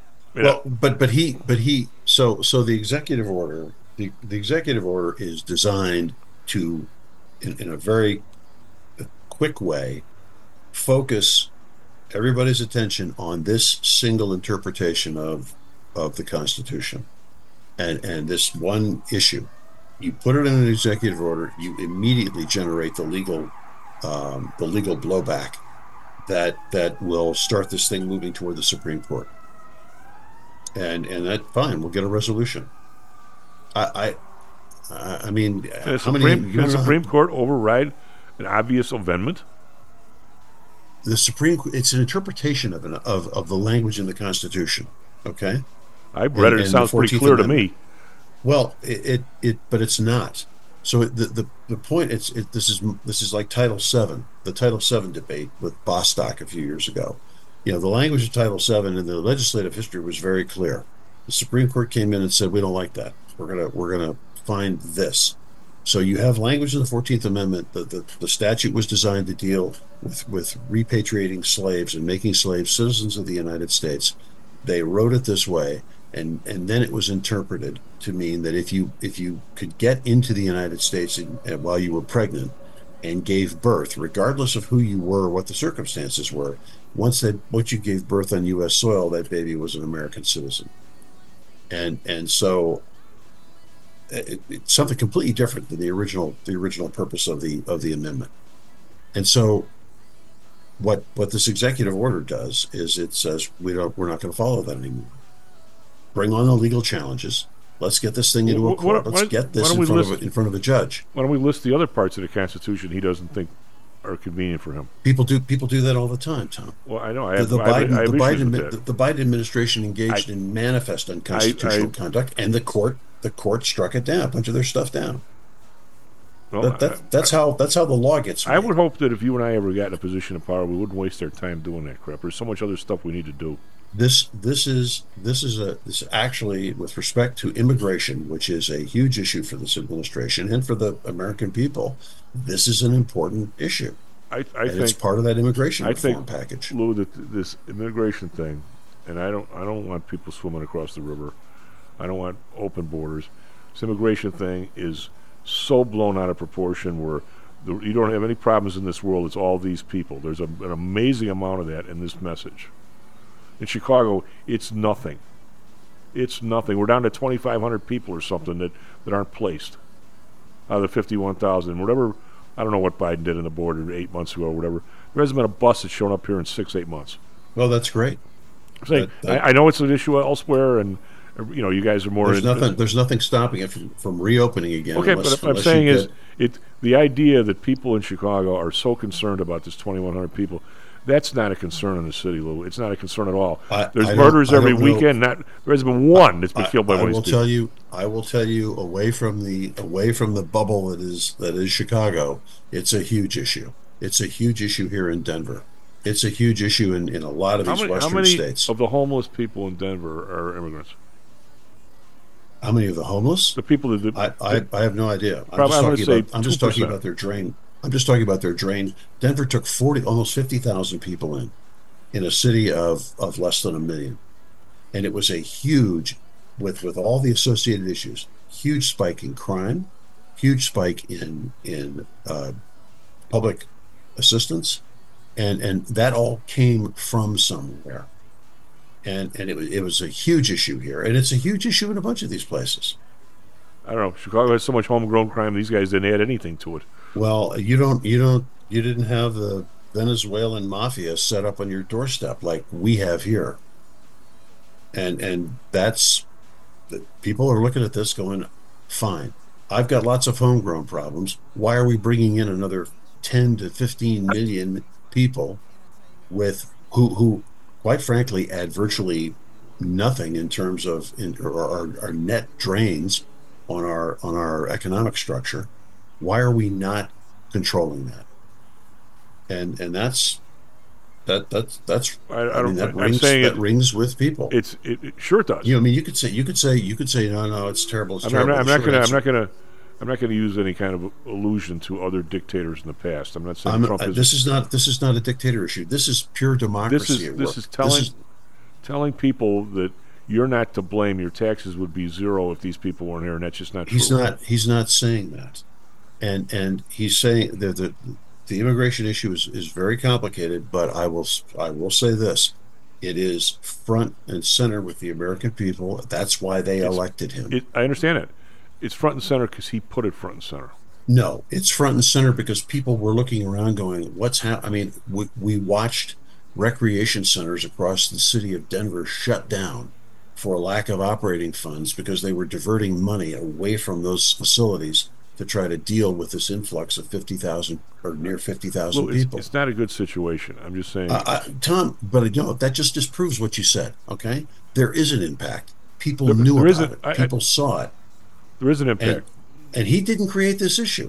Speaker 13: So the executive order, the executive order is designed to, in a very quick way, focus everybody's attention on this single interpretation of the Constitution, and this one issue. You put it in an executive order, you immediately generate the legal blowback that will start this thing moving toward the Supreme Court. And that, fine, we'll get a resolution. I mean,
Speaker 12: can the Supreme Court override an obvious amendment?
Speaker 13: The Supreme Court, it's an interpretation of the language in the Constitution. Okay,
Speaker 12: I've read it. It sounds pretty clear to me.
Speaker 13: Well, but it's not. So the point this is like Title VII, the Title VII debate with Bostock a few years ago. The language of Title VII in the legislative history was very clear. The Supreme Court came in and said, we don't like that. We're gonna find this. So you have language in the 14th Amendment. The statute was designed to deal with repatriating slaves and making slaves citizens of the United States. They wrote it this way, and then it was interpreted to mean that if you could get into the United States while you were pregnant and gave birth, regardless of who you were or what the circumstances were, once you gave birth on U.S. soil, that baby was an American citizen. And so it's something completely different than the original purpose of the amendment. And so what this executive order does is it says we're not going to follow that anymore. Bring on the legal challenges. Let's get this thing into a court. Let's get this in front of a judge.
Speaker 12: Why don't we list the other parts of the Constitution he doesn't think are convenient for him?
Speaker 13: People do that all the time, Tom.
Speaker 12: Well, I know.
Speaker 13: The Biden administration engaged in manifest unconstitutional conduct, and the court struck it down, a bunch of their stuff down. Well, that's how the law gets made.
Speaker 12: I would hope that if you and I ever got in a position of power, we wouldn't waste our time doing that crap. There's so much other stuff we need to do.
Speaker 13: This is actually, with respect to immigration, which is a huge issue for this administration and for the American people. This is an important issue. I think it's part of that immigration reform package.
Speaker 12: Lou, that this immigration thing, and I don't want people swimming across the river. I don't want open borders. This immigration thing is so blown out of proportion where you don't have any problems in this world. It's all these people. There's an amazing amount of that in this message. In Chicago, it's nothing. It's nothing. We're down to 2,500 people or something that aren't placed out of the 51,000. Whatever, I don't know what Biden did in the border 8 months ago or whatever. There hasn't been a bus that's shown up here in 6-8 months.
Speaker 13: Well, that's great.
Speaker 12: I'm saying, I know it's an issue elsewhere, and you guys are more.
Speaker 13: There's nothing stopping it from reopening again.
Speaker 12: Okay, but what I'm saying is, the idea that people in Chicago are so concerned about this 2,100 people. That's not a concern in the city, Lou. It's not a concern at all. There's murders every weekend. There hasn't been one that's been killed by one of these people.
Speaker 13: I will tell you, away from the bubble that is Chicago, it's a huge issue. It's a huge issue here in Denver. It's a huge issue in a lot of these western states. How many
Speaker 12: of the homeless people in Denver are immigrants?
Speaker 13: How many of the homeless?
Speaker 12: The people that
Speaker 13: I have no idea. I'm just talking about their drain. I'm just talking about their drain. Denver took almost 50,000 people in a city of less than 1 million. And it was a huge, with all the associated issues, huge spike in crime, huge spike in public assistance, and that all came from somewhere, and it was a huge issue here, and it's a huge issue in a bunch of these places.
Speaker 12: I don't know. Chicago has so much homegrown crime. These guys didn't add anything to it.
Speaker 13: Well, you didn't have the Venezuelan mafia set up on your doorstep like we have here, and that's people are looking at this going, fine. I've got lots of homegrown problems. Why are we bringing in another 10 to 15 million people with who quite frankly add virtually nothing in terms of our net drains on our economic structure? Why are we not controlling that? And that's that rings with people.
Speaker 12: It sure does.
Speaker 13: You know, I mean, you could say no, it's terrible. It's terrible.
Speaker 12: I'm not going to use any kind of allusion to other dictators in the past. I'm not saying Trump is.
Speaker 13: This is not a dictator issue. This is pure democracy.
Speaker 12: This is telling people that you're not to blame. Your taxes would be zero if these people weren't here, and that's just not true.
Speaker 13: He's not saying that, and he's saying that the immigration issue is very complicated. But I will say this: it is front and center with the American people. That's why they elected him.
Speaker 12: I understand it. It's front and center because he put it front and center.
Speaker 13: No, it's front and center because people were looking around going, what's happening? I mean, we watched recreation centers across the city of Denver shut down for lack of operating funds because they were diverting money away from those facilities to try to deal with this influx of 50,000 or near 50,000 people.
Speaker 12: It's not a good situation. I'm just saying.
Speaker 13: Tom, but that just disproves what you said, okay? There is an impact. People knew about it. People saw it.
Speaker 12: There is an impact,
Speaker 13: and he didn't create this issue.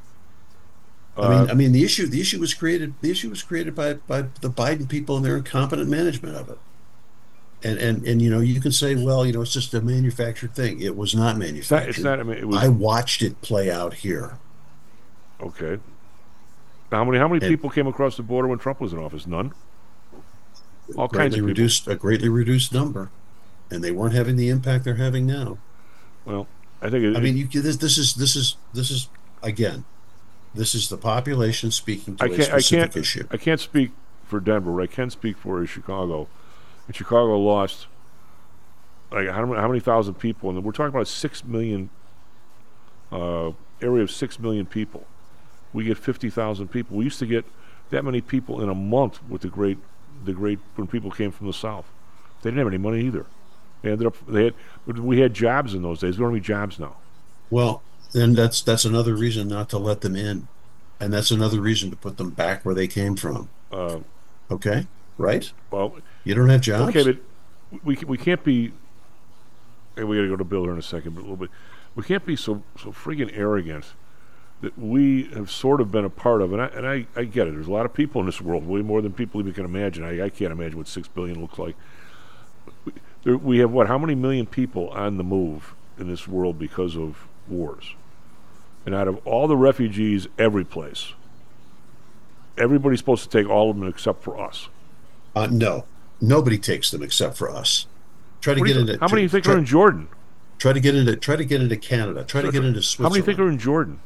Speaker 13: I mean, the issue was created. The issue was created by the Biden people and their incompetent management of it. And you know, you can say, well, you know, it's just a manufactured thing. It was not manufactured.
Speaker 12: It's not. I mean,
Speaker 13: I watched it play out here.
Speaker 12: Okay. Now, how many people came across the border when Trump was in office? None. All kinds of people.
Speaker 13: A greatly reduced number, and they weren't having the impact they're having now.
Speaker 12: Well, I think.
Speaker 13: This is again. This is the population speaking to a specific issue.
Speaker 12: I can't speak for Denver. What I can speak for is Chicago. And Chicago lost like how many thousand people? And we're talking about 6 million area of 6 million people. We get 50,000 people. We used to get that many people in a month with the great when people came from the South. They didn't have any money either. We had jobs in those days. We don't have any jobs now.
Speaker 13: Well, then that's another reason not to let them in, and that's another reason to put them back where they came from. Okay, right?
Speaker 12: Well,
Speaker 13: you don't have jobs.
Speaker 12: Okay, but we can't be. And we got to go to Bill here in a second, but a little bit. We can't be so friggin' arrogant that we have sort of been a part of. And I get it. There's a lot of people in this world, way more than people even can imagine. I can't imagine what 6 billion looks like. We have how many million people on the move in this world because of wars? And out of all the refugees every place, everybody's supposed to take all of them except for us.
Speaker 13: No, nobody takes them except for us. Try to get into.
Speaker 12: How many do you think are in Jordan?
Speaker 13: Try to get into Canada. Try to get into Switzerland.
Speaker 12: How many think are in Jordan?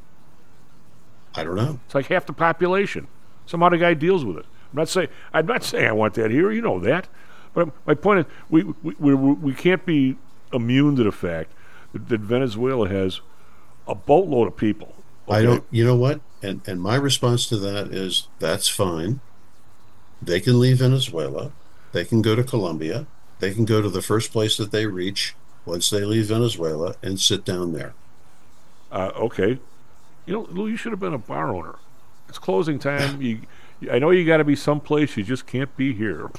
Speaker 13: I don't know.
Speaker 12: It's like half the population. Somehow the guy deals with it. I'm not saying I want that here. You know that. But my point is, we can't be immune to the fact that Venezuela has a boatload of people. Okay?
Speaker 13: I don't. You know what? And my response to that is that's fine. They can leave Venezuela. They can go to Colombia. They can go to the first place that they reach once they leave Venezuela and sit down there.
Speaker 12: Okay. You know, Lou, you should have been a bar owner. It's closing time. I know you got to be someplace. You just can't be here.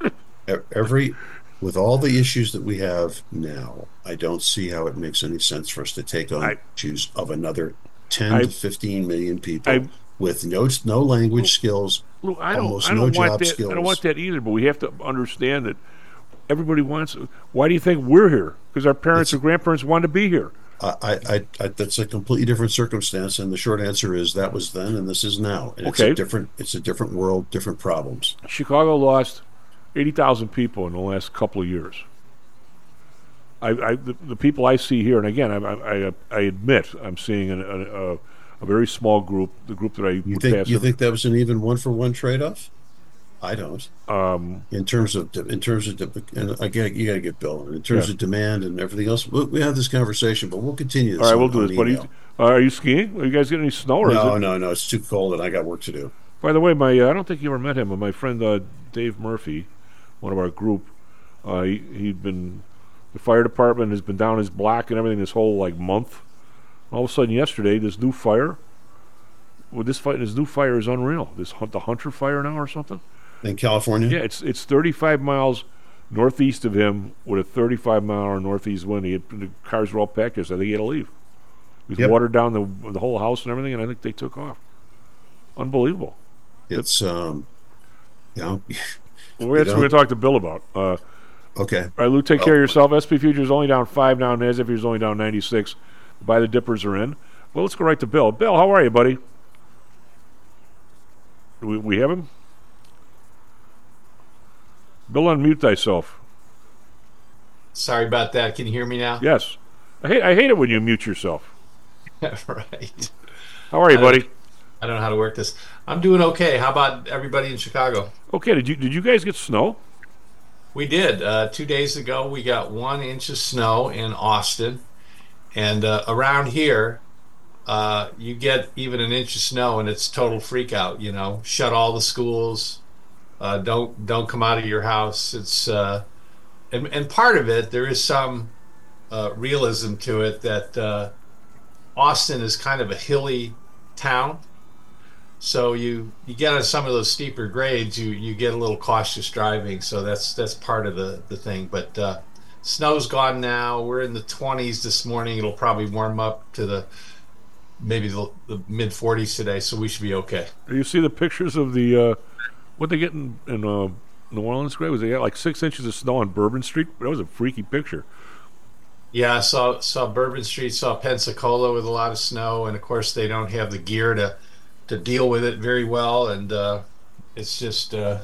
Speaker 13: With all the issues that we have now, I don't see how it makes any sense for us to take on issues of another 10 to 15 million people with no language skills, almost no job skills.
Speaker 12: I don't want that either, but we have to understand that everybody wants. Why do you think we're here? Because our parents or grandparents wanted to be here.
Speaker 13: That's a completely different circumstance, and the short answer is that was then, and this is now. And
Speaker 12: okay.
Speaker 13: It's a different world, different problems.
Speaker 12: Chicago lost 80,000 people in the last couple of years. the people I see here, and again, I admit I'm seeing a very small group, the group that I would pass.
Speaker 13: You think that was an even 1-for-1 trade-off? I don't. In terms of, and again, you got to get Bill. In terms of demand and everything else, we have this conversation, but we'll continue this.
Speaker 12: All right, we'll do this. But are you skiing? Are you guys getting any snow? Or
Speaker 13: No. It's too cold, and I got work to do.
Speaker 12: By the way, I don't think you ever met him, but my friend Dave Murphy, one of our group, he'd been, the fire department has been down his block and everything this whole month. All of a sudden, yesterday, this new fire. Well, this new fire is unreal. The Hunter fire now or something.
Speaker 13: In California?
Speaker 12: Yeah, it's 35 miles northeast of him with a 35-mile-an-hour northeast wind. The cars were all packed there, so I think he had to leave. He watered down the whole house and everything, and I think they took off. Unbelievable.
Speaker 13: It's,
Speaker 12: Well, that's what we're going to talk to Bill about.
Speaker 13: Okay.
Speaker 12: All right, Lou, take care of yourself. SP Futures only down 5 now. NASDAQ Futures only down 96. Buy the dippers are in. Well, let's go right to Bill. Bill, how are you, buddy? We have him? Bill, unmute thyself.
Speaker 15: Sorry about that. Can you hear me now?
Speaker 12: Yes. I hate it when you mute yourself.
Speaker 15: Right.
Speaker 12: How are you, buddy?
Speaker 15: I don't know how to work this. I'm doing okay. How about everybody in Chicago?
Speaker 12: Okay. Did you guys get snow?
Speaker 15: We did. 2 days ago, we got 1 inch of snow in Austin, and around here, you get even an inch of snow, and it's total freak out. Shut all the schools. Don't come out of your house. It's and part of it, there is some realism to it that Austin is kind of a hilly town. So you get on some of those steeper grades, you get a little cautious driving. So that's part of the thing. But snow's gone now. We're in the 20s this morning. It'll probably warm up to maybe the mid 40s today. So we should be okay.
Speaker 12: You see the pictures of the what they get in New Orleans? Greg, was they got 6 inches of snow on Bourbon Street? That was a freaky picture.
Speaker 15: Yeah, I saw Bourbon Street, saw Pensacola with a lot of snow, and of course they don't have the gear to deal with it very well, and it's just kind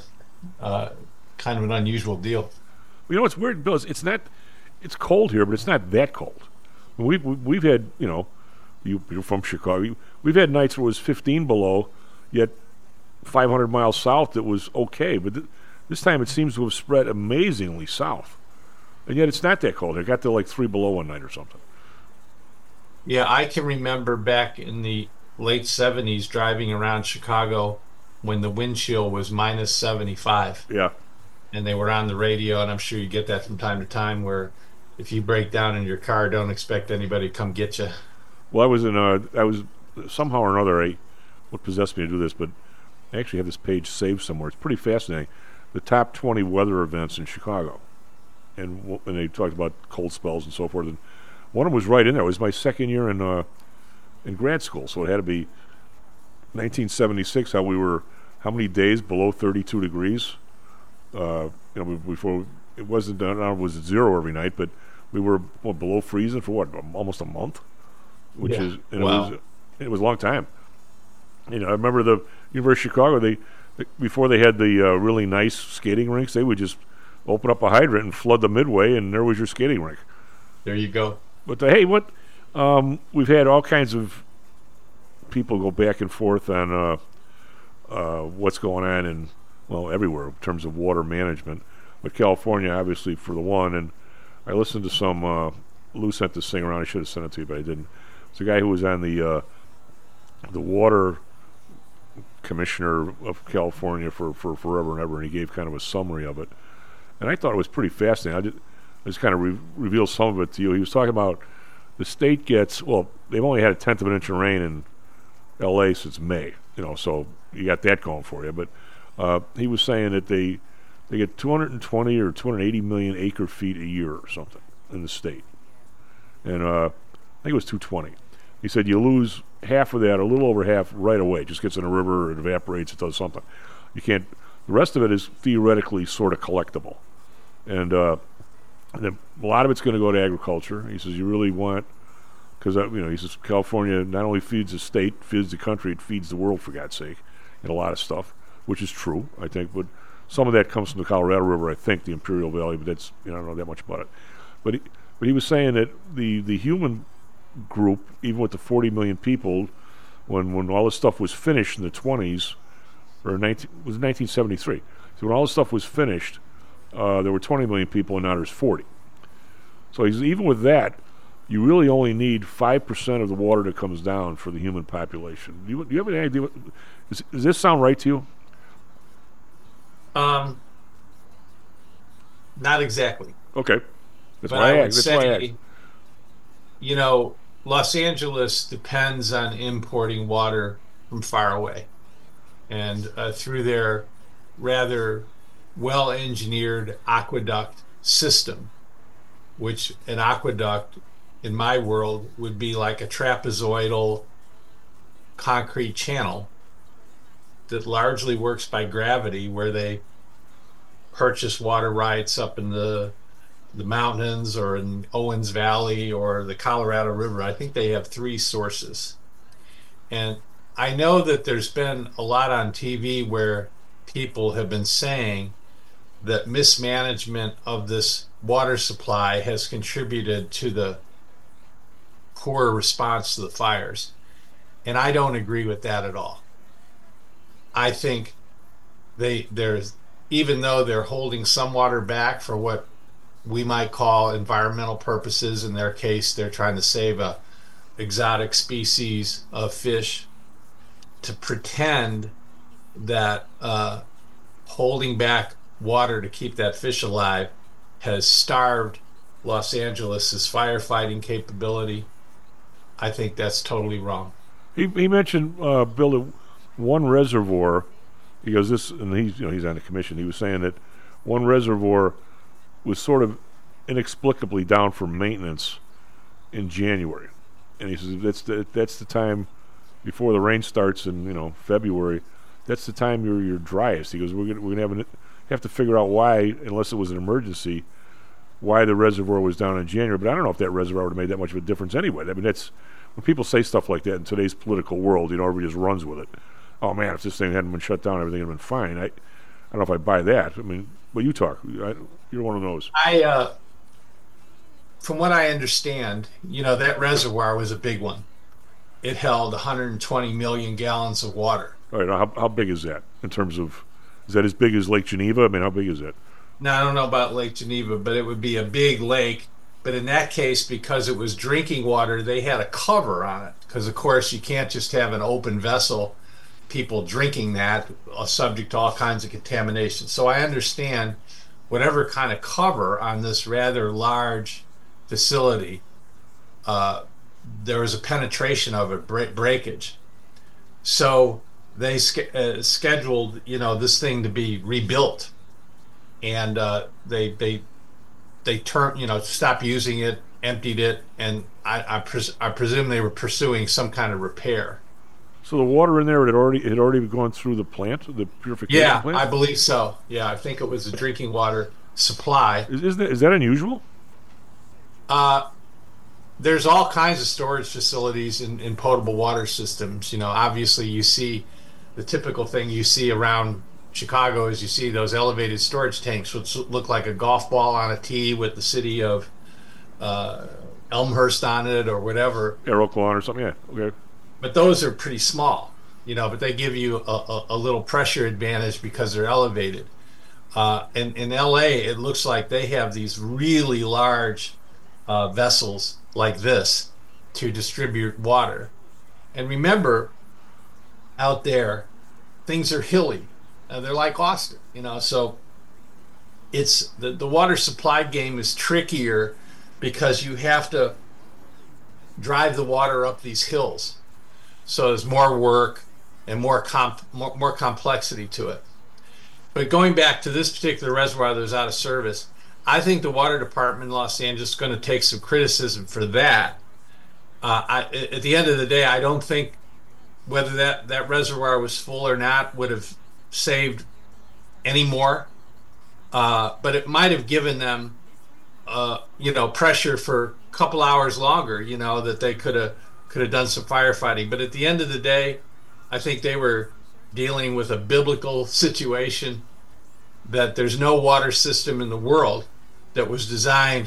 Speaker 15: of an unusual deal.
Speaker 12: You know what's weird, Bill? It's cold here, but it's not that cold. We've had, you're from Chicago. We've had nights where it was 15 below, yet 500 miles south it was okay. But this time it seems to have spread amazingly south, and yet it's not that cold. It got to 3 below one night or something.
Speaker 15: Yeah, I can remember back in the late 70s driving around Chicago when the wind chill was minus 75.
Speaker 12: Yeah.
Speaker 15: And they were on the radio, and I'm sure you get that from time to time, where if you break down in your car, don't expect anybody to come get you.
Speaker 12: Well, I was somehow or another, what possessed me to do this, but I actually have this page saved somewhere. It's pretty fascinating. The top 20 weather events in Chicago. And they talked about cold spells and so forth. And one of them was right in there. It was my second year in grad school, so it had to be 1976. How many days below 32 degrees? Before it wasn't. I don't know, it was 0 every night, but we were below freezing for almost a month, which is it was a long time. I remember the University of Chicago. Before they had the really nice skating rinks, they would just open up a hydrant and flood the midway, and there was your skating rink.
Speaker 15: There you go.
Speaker 12: But we've had all kinds of people go back and forth on what's going on in everywhere in terms of water management. But California, obviously, for the one. And I listened to some. Lou sent this thing around. I should have sent it to you, but I didn't. It's a guy who was on the water commissioner of California for forever and ever, and he gave kind of a summary of it. And I thought it was pretty fascinating. I just kind of reveal some of it to you. He was talking about the state gets, they've only had 1/10 of an inch of rain in L.A. since May, so you got that going for you. But he was saying that they get 220 or 280 million acre feet a year or something in the state. And I think it was 220. He said you lose half of that, a little over half, right away. It just gets in a river, it evaporates, it does something. You can't. The rest of it is theoretically sort of collectible. And then a lot of it's going to go to agriculture. He says you really want, because he says California not only feeds the state, feeds the country, it feeds the world, for God's sake, in a lot of stuff, which is true, I think. But some of that comes from the Colorado River, I think, the Imperial Valley, but that's I don't know that much about it. But he was saying that the human group, even with the 40 million people, when all this stuff was finished in the 20s, or was 1973. So when all this stuff was finished, there were 20 million people, and now there's 40. So even with that, you really only need 5% of the water that comes down for the human population. Do you have any idea? Does this sound right to you?
Speaker 15: Not exactly.
Speaker 12: Okay. That's
Speaker 15: but
Speaker 12: why
Speaker 15: I
Speaker 12: I
Speaker 15: would
Speaker 12: asked.
Speaker 15: say, you know, Los Angeles depends on importing water from far away. And through their rather well-engineered aqueduct system, which an aqueduct in my world would be like a trapezoidal concrete channel that largely works by gravity, where they purchase water rights up in the mountains or in Owens Valley or the Colorado River. I think they have 3 sources. And I know that there's been a lot on TV where people have been saying that mismanagement of this water supply has contributed to the poor response to the fires. And I don't agree with that at all. I think even though they're holding some water back for what we might call environmental purposes, in their case, they're trying to save a exotic species of fish, to pretend that holding back water to keep that fish alive has starved Los Angeles's firefighting capability. I think that's totally wrong.
Speaker 12: He mentioned, Bill, that one reservoir. He goes this, and he's on the commission. He was saying that one reservoir was sort of inexplicably down for maintenance in January, and he says that's the time before the rain starts in February. That's the time you're driest. He goes, we're gonna have to figure out why, unless it was an emergency, why the reservoir was down in January. But I don't know if that reservoir would have made that much of a difference anyway. I mean, that's when people say stuff like that in today's political world. Everybody just runs with it. Oh man, if this thing hadn't been shut down, everything would have been fine. I don't know if I buy that. I mean, well, you talk. You're one of those.
Speaker 15: From what I understand, that reservoir was a big one. It held 120 million gallons of water.
Speaker 12: All right, how big is that in terms of? Is that as big as Lake Geneva? I mean, how big is that?
Speaker 15: Now, I don't know about Lake Geneva, but it would be a big lake. But in that case, because it was drinking water, they had a cover on it. Because, of course, you can't just have an open vessel, people drinking that, subject to all kinds of contamination. So I understand whatever kind of cover on this rather large facility, there was a penetration of it, breakage. So they scheduled, this thing to be rebuilt, and they turned, stopped using it, emptied it, and I presume they were pursuing some kind of repair.
Speaker 12: So the water in there had already gone through the plant, the purification plant?
Speaker 15: Yeah, I believe so. Yeah, I think it was a drinking water supply.
Speaker 12: Is that unusual?
Speaker 15: There's all kinds of storage facilities in potable water systems. Obviously you see the typical thing you see around Chicago is you see those elevated storage tanks, which look like a golf ball on a tee with the city of Elmhurst on it or whatever.
Speaker 12: Yeah, Oak Lawn or something, yeah. Okay.
Speaker 15: But those are pretty small, but they give you a little pressure advantage because they're elevated. In LA, it looks like they have these really large vessels like this to distribute water. And remember, out there, things are hilly. They're like Austin, so it's the water supply game is trickier because you have to drive the water up these hills. So there's more work and more complexity to it. But going back to this particular reservoir that was out of service, I think the water department in Los Angeles is going to take some criticism for that. At the end of the day, I don't think whether that reservoir was full or not would have saved any more. But it might have given them, pressure for a couple hours longer, that they could have done some firefighting. But at the end of the day, I think they were dealing with a biblical situation that there's no water system in the world that was designed to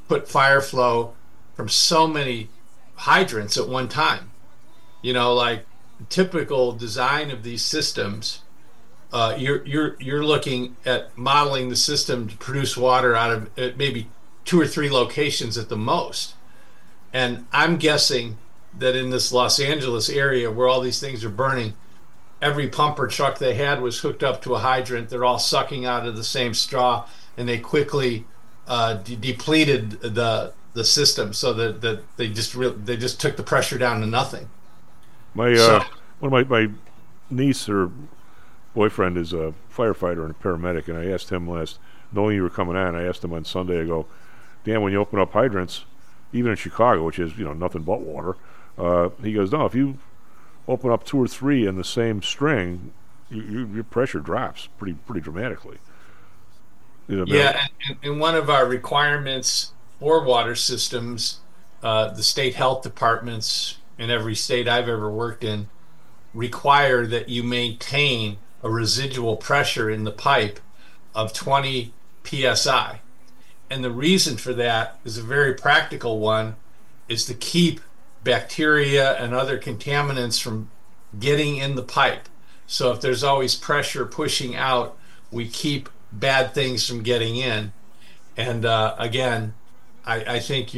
Speaker 15: put fire flow from so many hydrants at one time. You know, like typical design of these systems, you're looking at modeling the system to produce water out of maybe 2 or 3 locations at the most. And I'm guessing that in this Los Angeles area where all these things are burning, every pumper truck they had was hooked up to a hydrant. They're all sucking out of the same straw, and they quickly depleted the system so that they just took the pressure down to nothing.
Speaker 12: My one of my niece or boyfriend is a firefighter and a paramedic, and I asked him knowing you were coming on, I asked him on Sunday, I go, Dan, when you open up hydrants, even in Chicago, which is nothing but water, he goes, no, if you open up 2 or 3 in the same string, your pressure drops pretty dramatically.
Speaker 15: Yeah, and one of our requirements for water systems, the state health departments in every state I've ever worked in require that you maintain a residual pressure in the pipe of 20 psi. And the reason for that is a very practical one, is to keep bacteria and other contaminants from getting in the pipe. So if there's always pressure pushing out, we keep bad things from getting in. And again, I think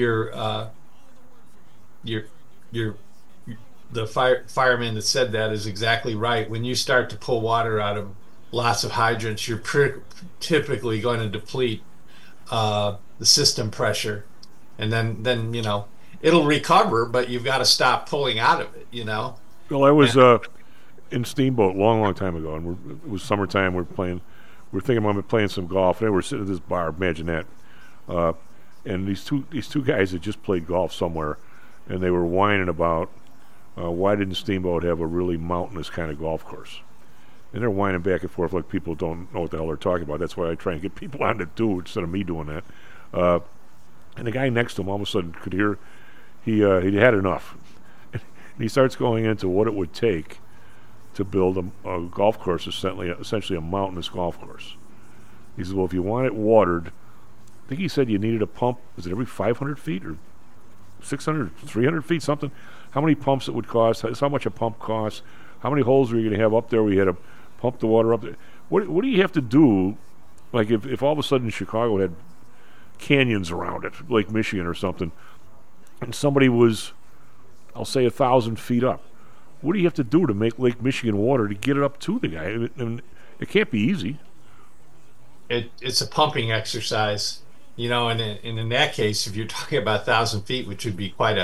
Speaker 15: the fireman that said that is exactly right. When you start to pull water out of lots of hydrants, you're typically going to deplete the system pressure, and then it'll recover, but you've got to stop pulling out of it.
Speaker 12: Well, I was in Steamboat long time ago, and it was summertime. We're thinking about playing some golf, and we're sitting at this bar. Imagine that. And these two guys had just played golf somewhere, and they were whining about why didn't Steamboat have a really mountainous kind of golf course? And they're whining back and forth like people don't know what the hell they're talking about. That's why I try and get people on to do instead of me doing that. And the guy next to him all of a sudden could hear he had enough. And he starts going into what it would take to build a golf course, essentially a mountainous golf course. He says, well, if you want it watered, I think he said you needed a pump, is it every 500 feet or 600, 300 feet, something? How many pumps it would cost, how much a pump costs, how many holes were you going to have up there where you had to pump the water up there? What do you have to do, like if all of a sudden Chicago had canyons around it, Lake Michigan or something, and somebody was, I'll say 1,000 feet up, what do you have to do to make Lake Michigan water to get it up to the guy? And it can't be easy.
Speaker 15: It's a pumping exercise, and in that case, if you're talking about 1,000 feet, which would be quite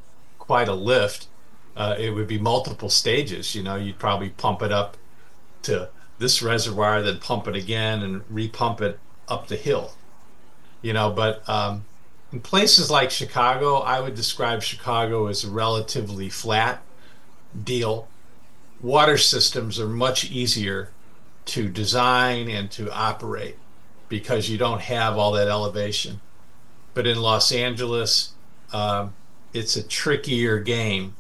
Speaker 15: a lift, it would be multiple stages. You'd probably pump it up to this reservoir, then pump it again and repump it up the hill. But in places like Chicago, I would describe Chicago as a relatively flat deal. Water systems are much easier to design and to operate because you don't have all that elevation. But in Los Angeles, it's a trickier game.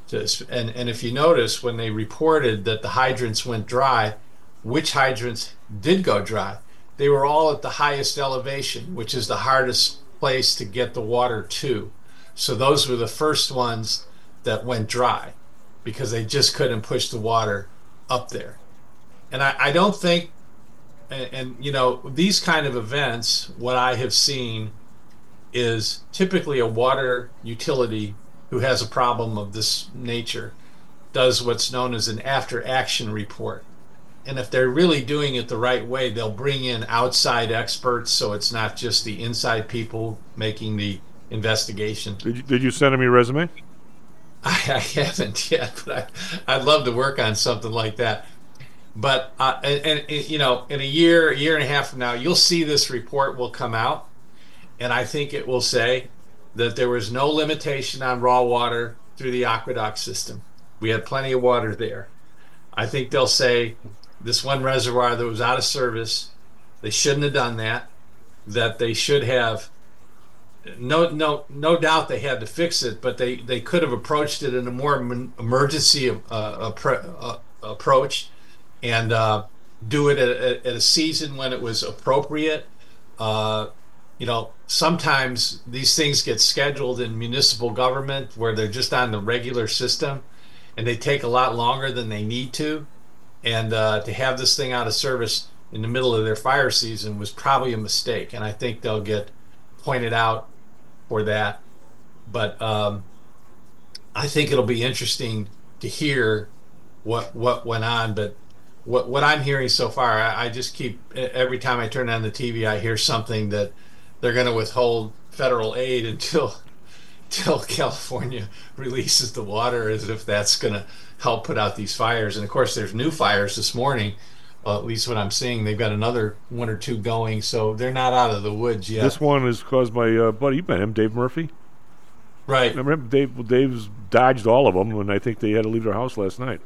Speaker 15: And if you notice, when they reported that the hydrants went dry, which hydrants did go dry? They were all at the highest elevation, which is the hardest place to get the water to. So those were the first ones that went dry because they just couldn't push the water up there. And I don't think, and these kind of events, what I have seen is typically a water utility who has a problem of this nature does what's known as an after-action report. And if they're really doing it the right way, they'll bring in outside experts, so it's not just the inside people making the investigation.
Speaker 12: Did you send him your resume?
Speaker 15: I haven't yet, but I'd love to work on something like that. But in a year and a half from now, you'll see this report will come out, and I think it will say that there was no limitation on raw water through the aqueduct system. We had plenty of water there. I think they'll say this one reservoir that was out of service, they shouldn't have done that, that they should have, no doubt they had to fix it, but they could have approached it in a more emergency approach and do it at a season when it was appropriate. sometimes these things get scheduled in municipal government where they're just on the regular system, and they take a lot longer than they need to. And to have this thing out of service in the middle of their fire season was probably a mistake. And I think they'll get pointed out for that. But I think it'll be interesting to hear what went on. But what I'm hearing so far, I just keep, every time I turn on the TV, I hear something that they're going to withhold federal aid until California releases the water, as if that's going to help put out these fires. And of course, there's new fires this morning. Well, at least what I'm seeing, they've got another one or two going, so they're not out of the woods yet.
Speaker 12: This one is caused by buddy. You met him, Dave Murphy.
Speaker 15: Right.
Speaker 12: Remember, Dave's dodged all of them, and I think they had to leave their house last night.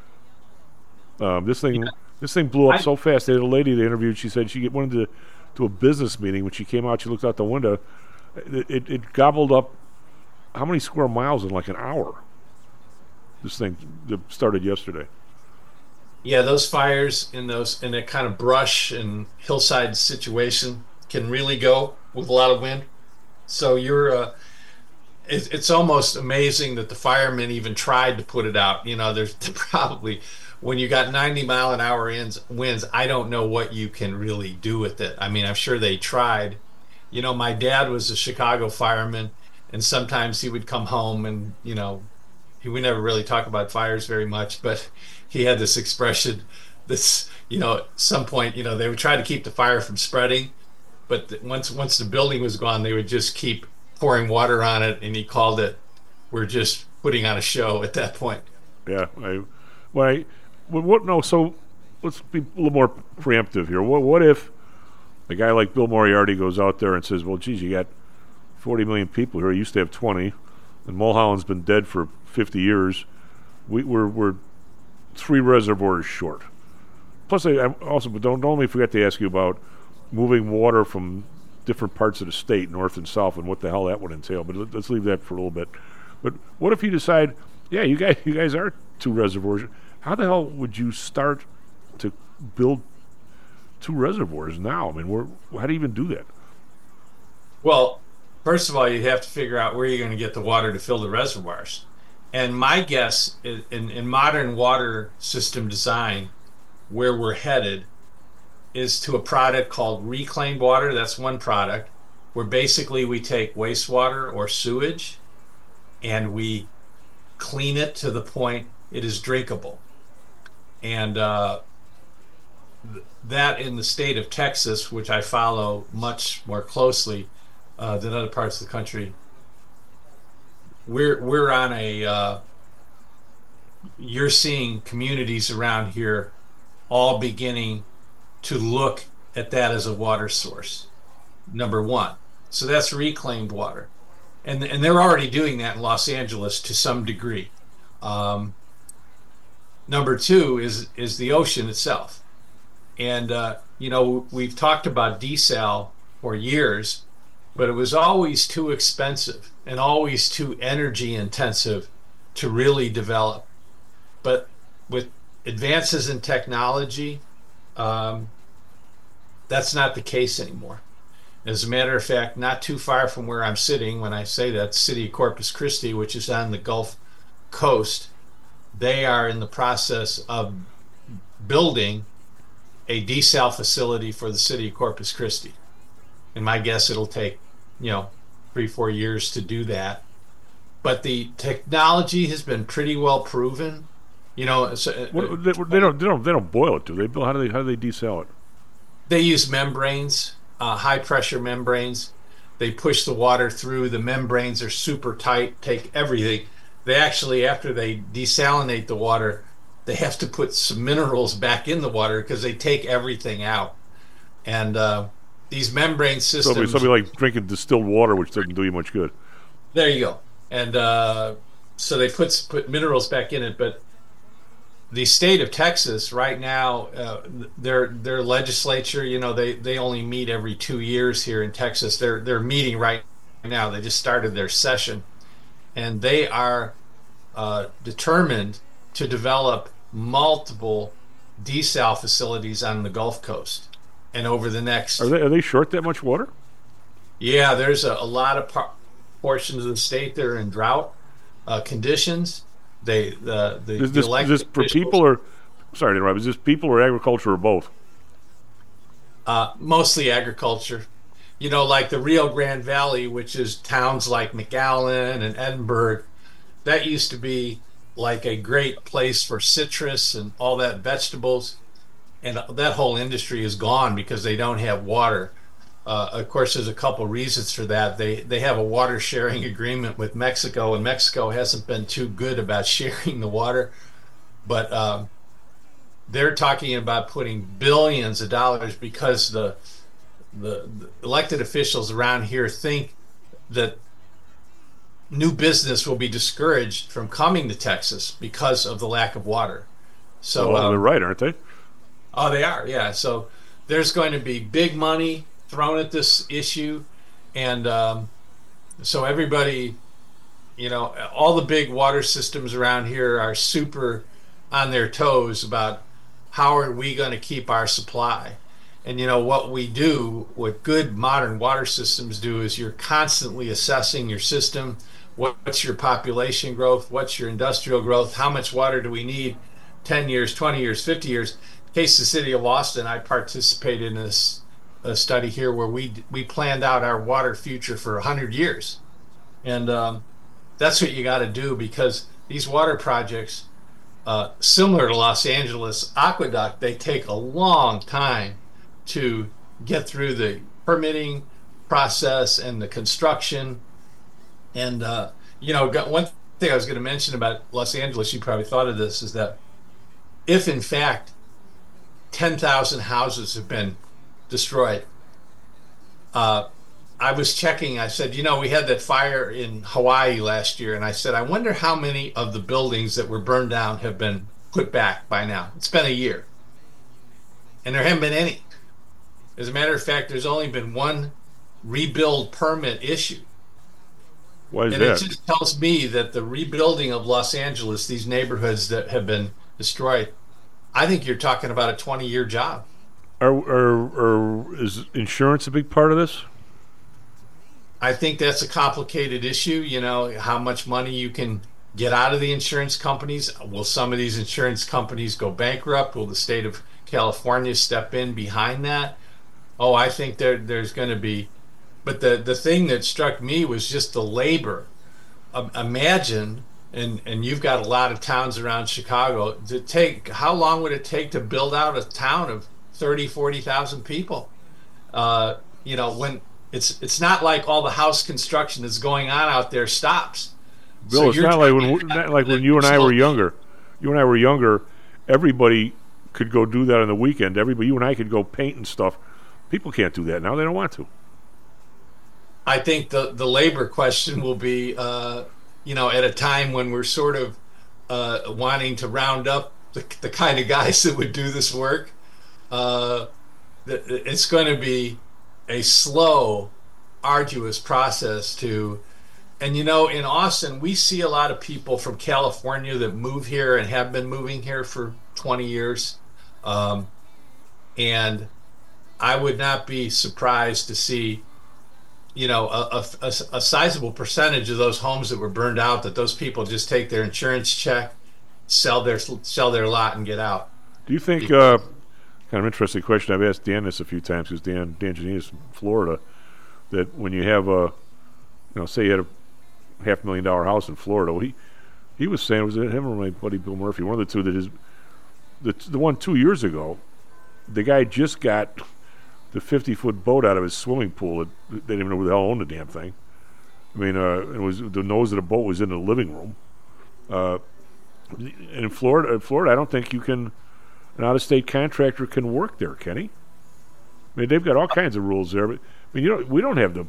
Speaker 12: This thing blew up so fast. They had a lady they interviewed. She said she wanted to do a business meeting. When she came out, she looked out the window. It gobbled up how many square miles in like an hour? This thing that started yesterday.
Speaker 15: Yeah, those fires in that kind of brush and hillside situation can really go with a lot of wind. So it's almost amazing that the firemen even tried to put it out. There's probably, when you got 90-mile-an-hour winds, I don't know what you can really do with it. I mean, I'm sure they tried. My dad was a Chicago fireman, and sometimes he would come home and, we never really talk about fires very much, but he had this expression, at some point, they would try to keep the fire from spreading, but once the building was gone, they would just keep pouring water on it, and he called it, we're just putting on a show at that point.
Speaker 12: Yeah. So let's be a little more preemptive here. What if a guy like Bill Moriarty goes out there and says, well, geez, you got 40 million people here. You used to have 20, and Mulholland's been dead for 50 years. We're 3 reservoirs short. Plus, I also, but don't let me forget to ask you about moving water from different parts of the state, north and south, and what the hell that would entail. But let's leave that for a little bit. But what if you decide, yeah, you guys are 2 reservoirs. How the hell would you start to build 2 reservoirs now? I mean, how do you even do that?
Speaker 15: Well, first of all, you have to figure out where you're going to get the water to fill the reservoirs. And my guess in modern water system design, where we're headed, is to a product called reclaimed water. That's one product, where basically we take wastewater or sewage and we clean it to the point it is drinkable. And that in the state of Texas, which I follow much more closely than other parts of the country, we're on you're seeing communities around here all beginning to look at that as a water source, number one. So that's reclaimed water. And they're already doing that in Los Angeles to some degree. Number two is the ocean itself. And, we've talked about desal for years, but it was always too expensive and always too energy intensive to really develop. But with advances in technology, that's not the case anymore. As a matter of fact, not too far from where I'm sitting, when I say that, city of Corpus Christi, which is on the Gulf Coast, they are in the process of building a desal facility for the city of Corpus Christi. And my guess it'll take, 3-4 years to do that. But the technology has been pretty well proven. They don't boil it, do they, Bill? How do they desal it? They use membranes, high pressure membranes. They push the water through. The membranes are super tight, take everything. They actually, after they desalinate the water, they have to put some minerals back in the water because they take everything out. And these membrane systems... Something like drinking distilled water, which doesn't do you much good. There you go. And so they put minerals back in it. But the state of Texas right now, their legislature, they only meet every 2 years here in Texas. They're meeting right now. They just started their session. And they are determined to develop multiple desal facilities on the Gulf Coast. And over the next... Are they short that much water? Yeah, there's a lot of portions of the state that are in drought conditions.
Speaker 12: Is this for people or, sorry to interrupt, is this people or agriculture or both?
Speaker 15: Mostly agriculture. You know, like the Rio Grande Valley, which is towns like McAllen and Edinburgh, that used to be like a great place for citrus and all that vegetables. And that whole industry is gone because they don't have water. Of course, there's a couple reasons for that. They have a water sharing agreement with Mexico, and Mexico hasn't been too good about sharing the water. But they're talking about putting billions of dollars because the elected officials around here think that new business will be discouraged from coming to Texas because of the lack of water. So
Speaker 12: they're right, aren't they?
Speaker 15: Oh, they are, yeah. So there's going to be big money thrown at this issue, and so everybody, you know, all the big water systems around here are super on their toes about how are we going to keep our supply. And you know what we do, what good modern water systems do, is you're constantly assessing your system. What's your population growth? What's your industrial growth? How much water do we need 10 years, 20 years, 50 years? In case the city of Austin, I participated in this study here where we planned out our water future for 100 years. And that's what you got to do, because these water projects, similar to Los Angeles Aqueduct, they take a long time to get through the permitting process and the construction. And you know, one thing I was going to mention about Los Angeles, you probably thought of this, is that if in fact 10,000 houses have been destroyed, I was checking, I said, you know, we had that fire in Hawaii last year, and I said, I wonder how many of the buildings that were burned down have been put back by now. It's been a year, and there haven't been any. As a matter of fact, there's only been one rebuild permit issued.
Speaker 12: Why is
Speaker 15: and
Speaker 12: that?
Speaker 15: It just tells me that the rebuilding of Los Angeles, these neighborhoods that have been destroyed, I think you're talking about a 20-year job.
Speaker 12: Is insurance a big part of this?
Speaker 15: I think that's a complicated issue. You know, how much money you can get out of the insurance companies. Will some of these insurance companies go bankrupt? Will the state of California step in behind that? Oh, I think there's going to be. But the thing that struck me was just the labor. Imagine, and you've got a lot of towns around Chicago, how long would it take to build out a town of 30, 40,000 people? You know, when it's not like all the house construction that's going on out there stops.
Speaker 12: Bill,
Speaker 15: So
Speaker 12: it's
Speaker 15: you're
Speaker 12: not like when you and I were younger. You and I were younger, everybody could go do that on the weekend. You and I could go paint and stuff. People can't do that now. They don't want to.
Speaker 15: I think the labor question will be, you know, at a time when we're sort of wanting to round up the kind of guys that would do this work. It's going to be a slow, arduous process to, and you know, in Austin, we see a lot of people from California that move here and have been moving here for 20 years. And I would not be surprised to see, you know, a sizable percentage of those homes that were burned out, that those people just take their insurance check, sell their lot, and get out.
Speaker 12: Do you think, kind of interesting question, I've asked Dan this a few times, because Dan Janinas from Florida, that when you have you know, say you had a $500,000 house in Florida, well, he was saying, was it him or my buddy Bill Murphy, one of the two, that the one 2 years ago, the guy just got the 50-foot boat out of his swimming pool. They didn't even know who the hell owned the damn thing. I mean, it was the nose of the boat was in the living room. And in Florida, I don't think an out-of-state contractor can work there, can he? I mean, they've got all kinds of rules there. But I mean, we don't have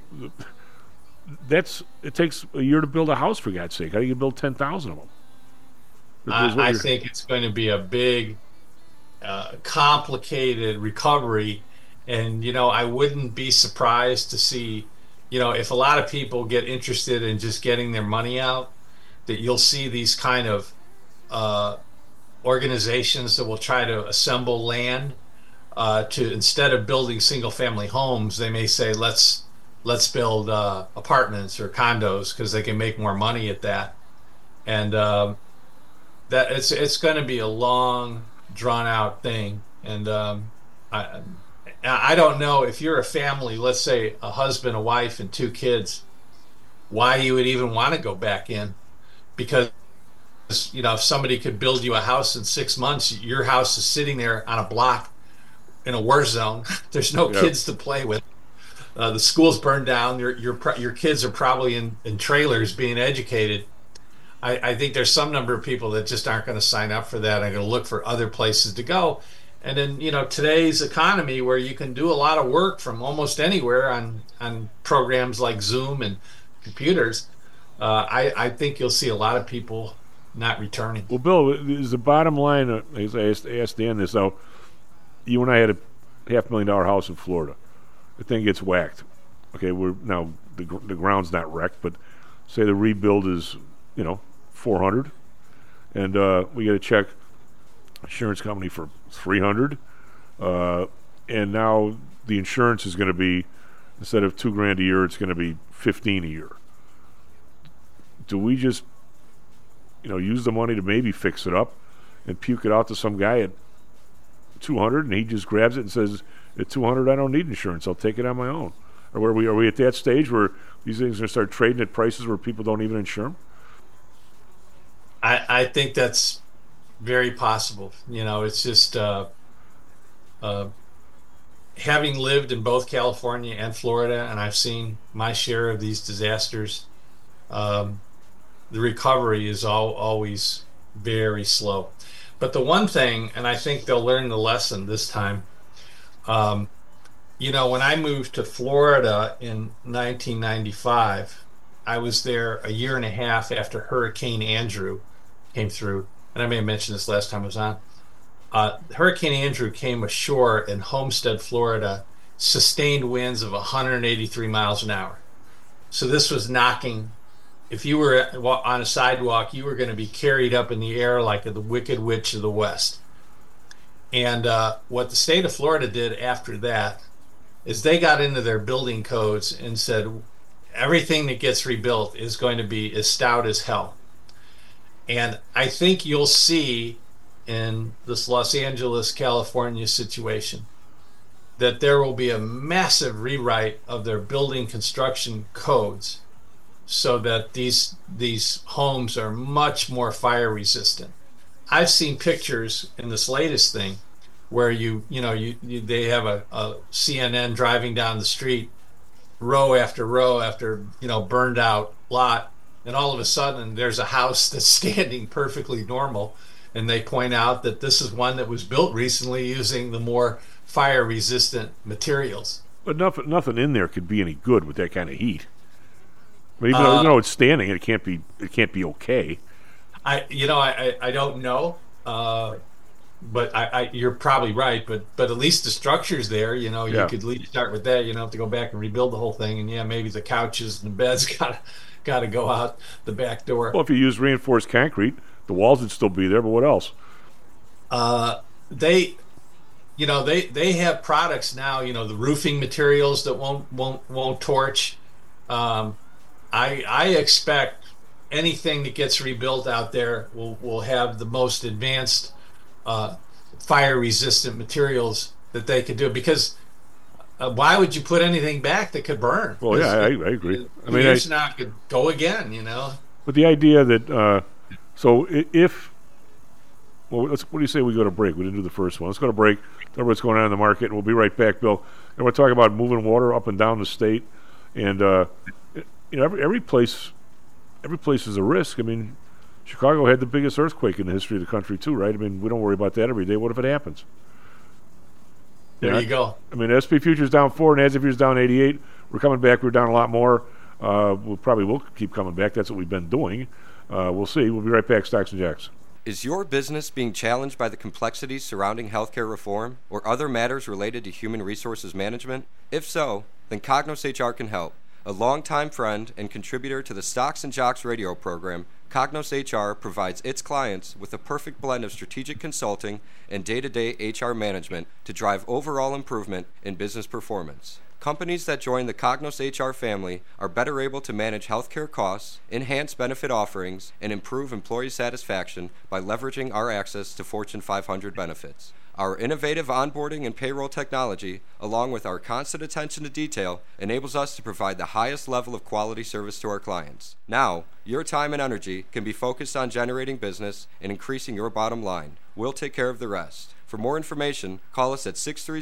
Speaker 12: it takes a year to build a house, for God's sake. How do you build 10,000 of them?
Speaker 15: I think it's going to be a big, complicated recovery. And, you know, I wouldn't be surprised to see, you know, if a lot of people get interested in just getting their money out, that you'll see these kind of organizations that will try to assemble land to, instead of building single family homes, they may say, let's let's build apartments or condos because they can make more money at that. And that it's going to be a long, drawn out thing. And I don't know if you're a family, let's say a husband, a wife, and 2 kids, why you would even want to go back in, because if somebody could build you a house in 6 months, your house is sitting there on a block in a war zone. There's no kids to play with. The school's burned down. Your kids are probably in trailers being educated. I think there's some number of people that just aren't going to sign up for that. Are going to look for other places to go. And in today's economy, where you can do a lot of work from almost anywhere on programs like Zoom and computers, I think you'll see a lot of people not returning.
Speaker 12: Well, Bill, is the bottom line, as I asked Dan this, though, you and I had a $500,000 house in Florida. The thing gets whacked. Okay, the ground's not wrecked, but say the rebuild is, $400, and we get a check insurance company for $300, and now the insurance is going to be, instead of $2,000 a year, it's going to be $15,000 a year. Do we just use the money to maybe fix it up and puke it out to some guy at $200, and he just grabs it and says, at $200 I don't need insurance, I'll take it on my own? Or are we at that stage where these things are going to start trading at prices where people don't even insure them?
Speaker 15: I think that's very possible. It's just having lived in both California and Florida, and I've seen my share of these disasters, the recovery is always very slow. But the one thing, and I think they'll learn the lesson this time, when I moved to Florida in 1995, I was there a year and a half after Hurricane Andrew came through, and I may have mentioned this last time I was on. Hurricane Andrew came ashore in Homestead, Florida, sustained winds of 183 miles an hour. So this was knocking, if you were on a sidewalk, you were going to be carried up in the air like the Wicked Witch of the West. And what the state of Florida did after that is they got into their building codes and said everything that gets rebuilt is going to be as stout as hell. And I think you'll see in this Los Angeles, California situation that there will be a massive rewrite of their building construction codes so that these homes are much more fire resistant. I've seen pictures in this latest thing where they have a CNN driving down the street, row after burned out lot, and all of a sudden there's a house that's standing perfectly normal, and they point out that this is one that was built recently using the more fire resistant materials.
Speaker 12: But nothing in there could be any good with that kind of heat. I mean, even though it's standing, it can't be okay.
Speaker 15: I don't know, but you're probably right. But at least the structure's there. You could at least start with that. You don't have to go back and rebuild the whole thing. And maybe the couches and the beds got to go out the back door.
Speaker 12: Well, if you use reinforced concrete, the walls would still be there. But what else?
Speaker 15: They have products now. The roofing materials that won't torch. I expect anything that gets rebuilt out there will have the most advanced fire resistant materials that they could do, because why would you put anything back that could burn?
Speaker 12: Well, yeah, I agree. I mean,
Speaker 15: it's not could go again,
Speaker 12: But the idea that what do you say we go to break? We didn't do the first one. Let's go to break. Tell what's going on in the market, and we'll be right back, Bill. And we're talking about moving water up and down the state, and every place is a risk. I mean, Chicago had the biggest earthquake in the history of the country too, right? I mean, we don't worry about that every day. What if it happens?
Speaker 15: There you go.
Speaker 12: I mean, SP futures down 4, and NASDAQ futures down 88. We're coming back. We're down a lot more. We probably will keep coming back. That's what we've been doing. We'll see. We'll be right back. Stocks and Jacks.
Speaker 16: Is your business being challenged by the complexities surrounding healthcare reform or other matters related to human resources management? If so, then Cognos HR can help. A longtime friend and contributor to the Stocks and Jocks radio program, Cognos HR provides its clients with a perfect blend of strategic consulting and day-to-day HR management to drive overall improvement in business performance. Companies that join the Cognos HR family are better able to manage healthcare costs, enhance benefit offerings, and improve employee satisfaction by leveraging our access to Fortune 500 benefits. Our innovative onboarding and payroll technology, along with our constant attention to detail, enables us to provide the highest level of quality service to our clients. Now, your time and energy can be focused on generating business and increasing your bottom line. We'll take care of the rest. For more information, call us at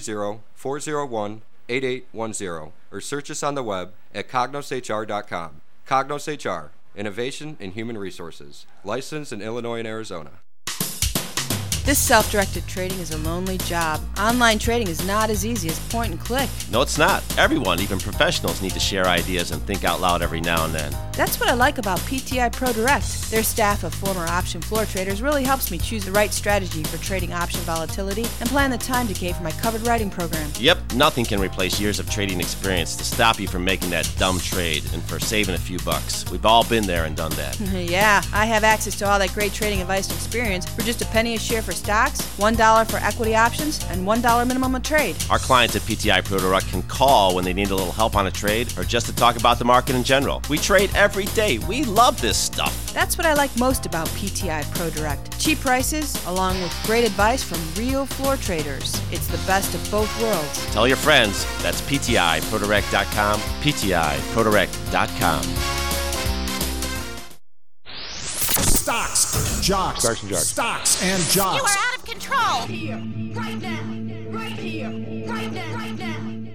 Speaker 16: 630-401-8810 or search us on the web at cognoshr.com. Cognos HR, innovation in human resources. Licensed in Illinois and Arizona.
Speaker 17: This self-directed trading is a lonely job. Online trading is not as easy as point and click.
Speaker 18: No, it's not. Everyone, even professionals, need to share ideas and think out loud every now and then.
Speaker 17: That's what I like about PTI Pro Direct. Their staff of former option floor traders really helps me choose the right strategy for trading option volatility and plan the time decay for my covered writing program.
Speaker 18: Yep, nothing can replace years of trading experience to stop you from making that dumb trade and for saving a few bucks. We've all been there and done that.
Speaker 17: Yeah, I have access to all that great trading advice and experience for just a penny a share for stocks, $1 for equity options, and $1 minimum a trade.
Speaker 18: Our clients at PTI Pro Direct can call when they need a little help on a trade or just to talk about the market in general. We trade every day. We love this stuff.
Speaker 17: That's what I like most about PTI Pro Direct. Cheap prices, along with great advice from real floor traders. It's the best of both worlds.
Speaker 18: Tell your friends. That's PTIProDirect.com, PTIProDirect.com.
Speaker 19: Stocks, jocks,
Speaker 12: Stocks and jocks.
Speaker 19: Stocks and jocks.
Speaker 2: You are out of control. Here, right now, right here, right now, right now.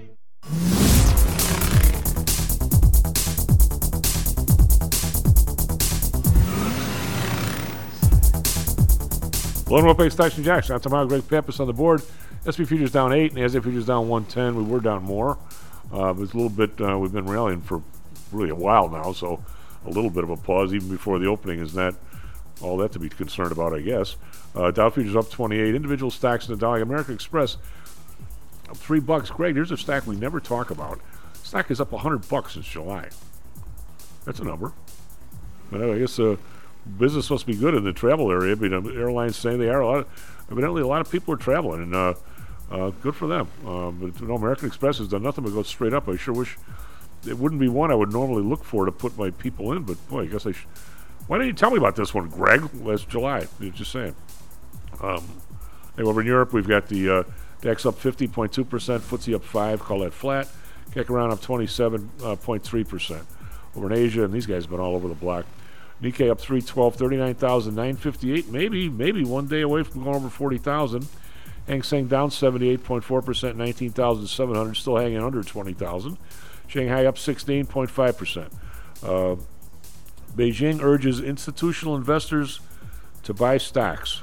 Speaker 12: Lone Wolf Stocks and Jocks. I'm tomorrow. Greg Pappas on the board. SP futures down 8, and NASDAQ futures down 110. We were down more. But it's a little bit. We've been rallying for really a while now, so a little bit of a pause even before the opening is not all that to be concerned about, I guess. Dow futures up 28. Individual stocks in the Dow. American Express up $3. Greg, here's a stock we never talk about. Stock is up $100 since July. That's a number. But I guess business must be good in the travel area. But airlines saying they are. Evidently, a lot of people are traveling, and good for them. But American Express has done nothing but go straight up. I sure wish it wouldn't be one I would normally look for to put my people in. But boy, I guess I should. Why didn't you tell me about this one, Greg? Last July. Just saying. Over in Europe, we've got the DAX up 50.2%, FTSE up 5%, call that flat. CAC around up 27.3%. Over in Asia, and these guys have been all over the block. Nikkei up 312, 39,958. Maybe one day away from going over 40,000. Hang Seng down 78.4%, 19,700, still hanging under 20,000. Shanghai up 16.5%. Beijing urges institutional investors to buy stocks.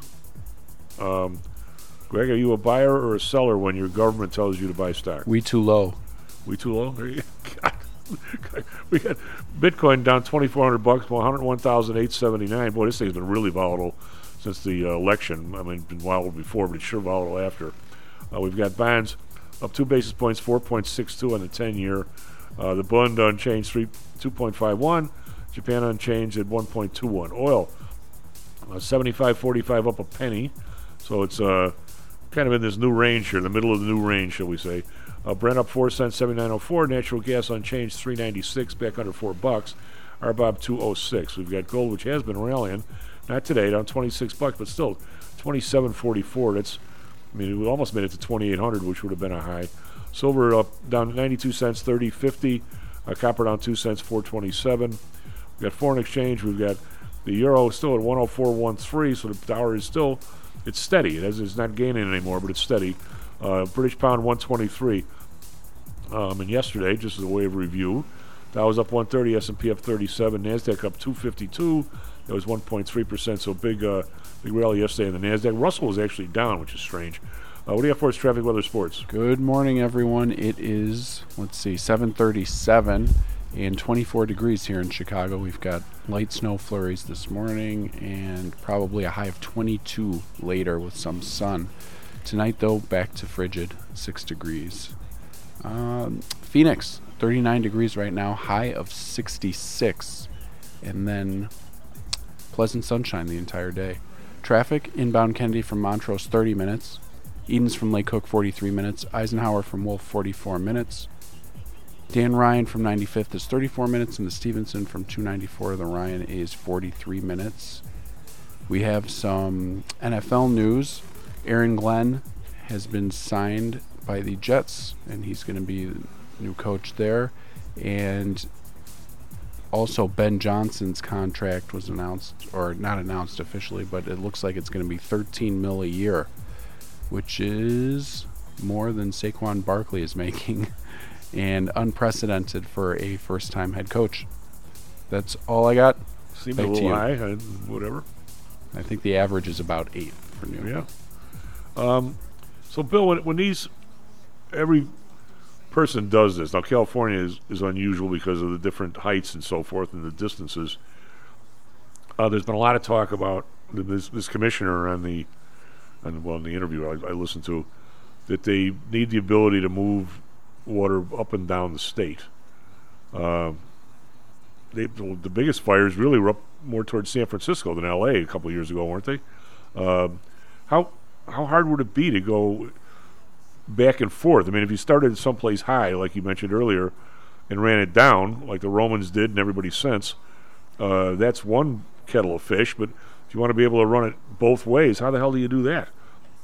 Speaker 12: Greg, are you a buyer or a seller when your government tells you to buy stock?
Speaker 14: We too low.
Speaker 12: We too low? There you go. We got Bitcoin down $2,400, 101,879. Boy, this thing's been really volatile since the election. I mean, it's been volatile before, but it's sure volatile after. We've got bonds up 2 basis points, 4.62 on the 10-year. The Bund unchanged 2.51. Japan unchanged at 1.21. Oil 75.45 up a penny. So it's kind of in this new range here, the middle of the new range, shall we say. Brent up 4 cents, 79.04. Natural gas unchanged, 3.96, back under $4. RBOB 2.06. We've got gold, which has been rallying. Not today, down $26, but still 27.44. That's, I mean, we almost made it to 2,800, which would have been a high. Silver up down 92 cents, 30.50. Copper down 2 cents, 4.27. We've got foreign exchange. We've got the euro still at 104.13, so the dollar is still, it's steady. It's not gaining anymore, but it's steady. British pound 123. And yesterday, just as a way of review, Dow was up 130, S&P up 37, NASDAQ up 252. That was 1.3%, so big rally yesterday in the NASDAQ. Russell was actually down, which is strange. What do you have for us, traffic, weather, sports?
Speaker 14: Good morning, everyone. It is, 7:37 and 24 degrees here in Chicago. We've got light snow flurries this morning and probably a high of 22 later with some sun. Tonight, though, back to frigid, 6 degrees. Phoenix, 39 degrees right now, high of 66. And then pleasant sunshine the entire day. Traffic, inbound Kennedy from Montrose, 30 minutes. Edens from Lake Cook, 43 minutes. Eisenhower from Wolf, 44 minutes. Dan Ryan from 95th is 34 minutes, and the Stevenson from 294, the Ryan, is 43 minutes. We have some NFL news. Aaron Glenn has been signed by the Jets, and he's going to be the new coach there. And also Ben Johnson's contract was announced, or not announced officially, but it looks like it's going to be $13 million a year, which is more than Saquon Barkley is making, and unprecedented for a first-time head coach. That's all I got.
Speaker 12: Seems a little high, whatever.
Speaker 14: I think the average is about 8 for new.
Speaker 12: Yeah. So, Bill, when these, every person does this. Now, California is unusual because of the different heights and so forth and the distances. There's been a lot of talk about this commissioner in the interview I listened to, that they need the ability to move water up and down the state. The biggest fires really were up more towards San Francisco than L.A. a couple of years ago, weren't they? How hard would it be to go back and forth? I mean, if you started someplace high, like you mentioned earlier, and ran it down, like the Romans did and everybody since, that's one kettle of fish. But if you want to be able to run it both ways, how the hell do you do that?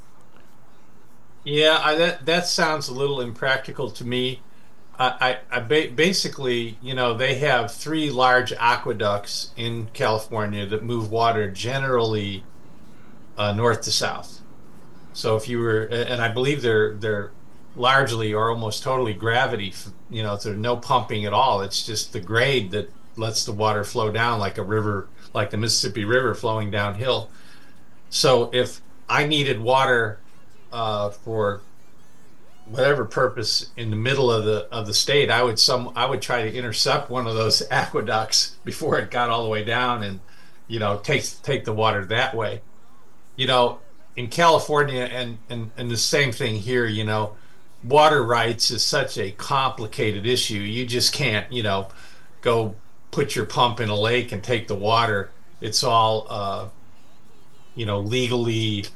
Speaker 15: Yeah, that sounds a little impractical to me. Basically, they have 3 large aqueducts in California that move water generally north to south. So if you were, and I believe they're largely or almost totally gravity, there's no pumping at all. It's just the grade that lets the water flow down like a river, like the Mississippi River flowing downhill. So if I needed water for whatever purpose in the middle of the state, I would try to intercept one of those aqueducts before it got all the way down, and take the water that way. In California, and the same thing here, water rights is such a complicated issue. You just can't, go put your pump in a lake and take the water. It's all, legally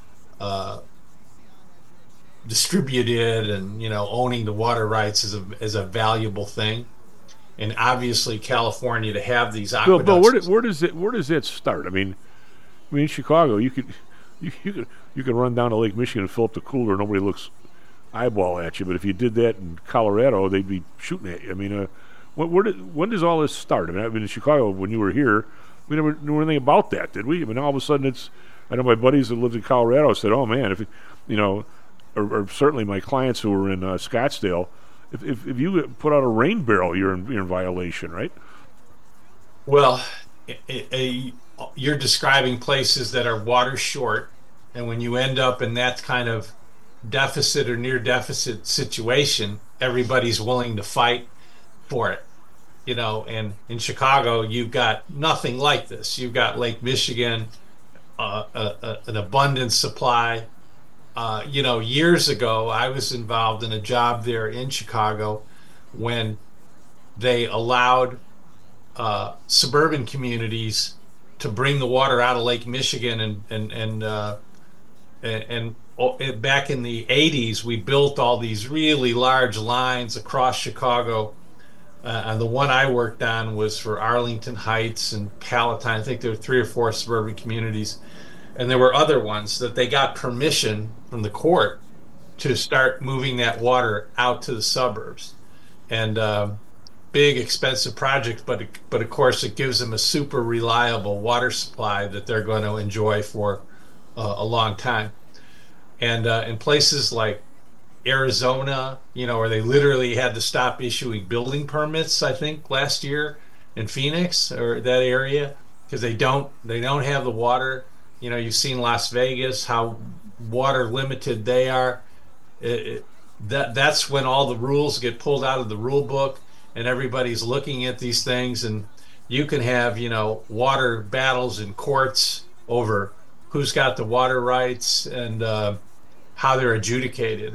Speaker 15: distributed, and owning the water rights is a valuable thing. And obviously, California, to have these aqueducts.
Speaker 12: Bill, where does it start? I mean, Chicago, you could run down to Lake Michigan and fill up the cooler. Nobody looks eyeball at you. But if you did that in Colorado, they'd be shooting at you. I mean, when does all this start? I mean, in Chicago, when you were here, we never knew anything about that, did we? I mean, all of a sudden, I know my buddies that lived in Colorado said, "Oh man, if or certainly my clients who were in Scottsdale, if you put out a rain barrel, you're in violation, right?"
Speaker 15: Well, you're describing places that are water short, and when you end up in that kind of deficit or near deficit situation, everybody's willing to fight for it. And in Chicago, you've got nothing like this. You've got Lake Michigan, an abundant supply. Years ago, I was involved in a job there in Chicago when they allowed suburban communities to bring the water out of Lake Michigan, and back in the 80s, we built all these really large lines across Chicago. And the one I worked on was for Arlington Heights and Palatine. I think there were 3 or 4 suburban communities. And there were other ones that they got permission from the court to start moving that water out to the suburbs. And big, expensive project, but of course it gives them a super reliable water supply that they're going to enjoy for a long time. And in places like Arizona, where they literally had to stop issuing building permits, I think last year in Phoenix or that area, because they don't have the water. You've seen Las Vegas, how water limited they are. That's when all the rules get pulled out of the rule book, and everybody's looking at these things, and you can have water battles in courts over who's got the water rights and how they're adjudicated.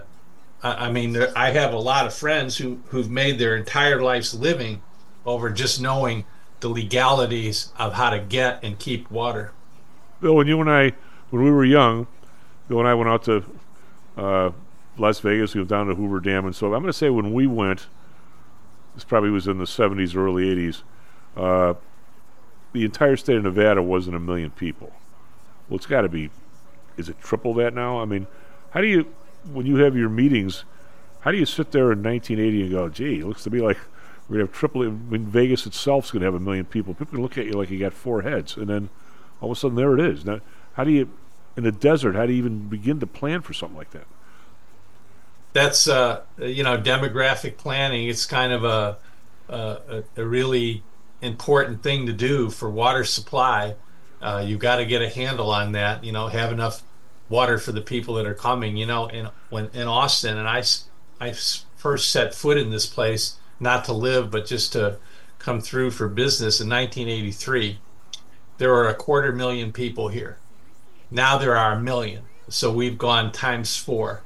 Speaker 15: I have a lot of friends who've made their entire life's living over just knowing the legalities of how to get and keep water.
Speaker 12: Bill, when we were young, Bill and I went out to Las Vegas. We went down to Hoover Dam, and so I'm going to say when we went, this probably was in the 70s or early 80s, the entire state of Nevada wasn't 1 million people. Well, it's got to be, is it triple that now? I mean, how do you, when you have your meetings, how do you sit there in 1980 and go, gee, it looks to me like we're going to have triple, I mean, Vegas itself's going to have 1 million people. People look at you like you got 4 heads, and then all of a sudden there it is. Now, how do you, in the desert, how do you even begin to plan for something like that?
Speaker 15: That's demographic planning. It's kind of a really important thing to do for water supply. You've got to get a handle on that. Have enough water for the people that are coming. In Austin, and I first set foot in this place not to live but just to come through for business in 1983. There were 250,000 people here. Now there are 1 million, so we've gone times 4.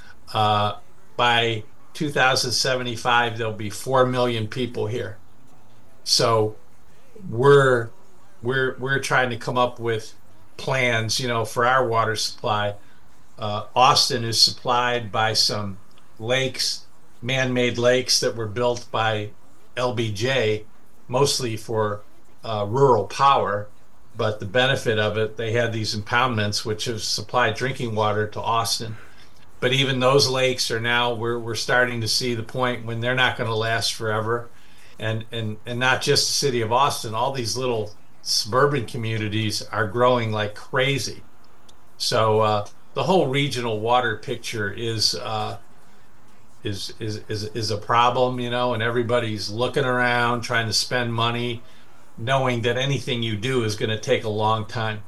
Speaker 15: By 2075, there'll be 4 million people here. So we're trying to come up with plans, for our water supply. Austin is supplied by some lakes, man-made lakes that were built by LBJ, mostly for rural power. But the benefit of it, they had these impoundments which have supplied drinking water to Austin. But even those lakes are now, we're starting to see the point when they're not going to last forever. And not just the city of Austin, all these little suburban communities are growing like crazy. So the whole regional water picture is a problem, and everybody's looking around, trying to spend money, knowing that anything you do is going to take a long time.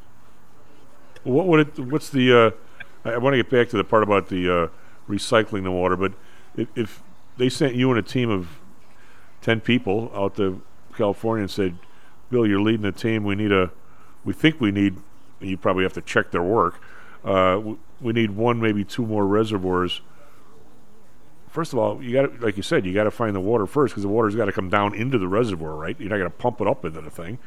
Speaker 12: What's the I want to get back to the part about the recycling the water, but if they sent you and a team of 10 people out to California and said, Bill, you're leading the team, we think we need, you probably have to check their work, we need 1, maybe 2 more reservoirs. First of all, you got, like you said, you got to find the water first, because the water's got to come down into the reservoir, right? You're not going to pump it up into the thing.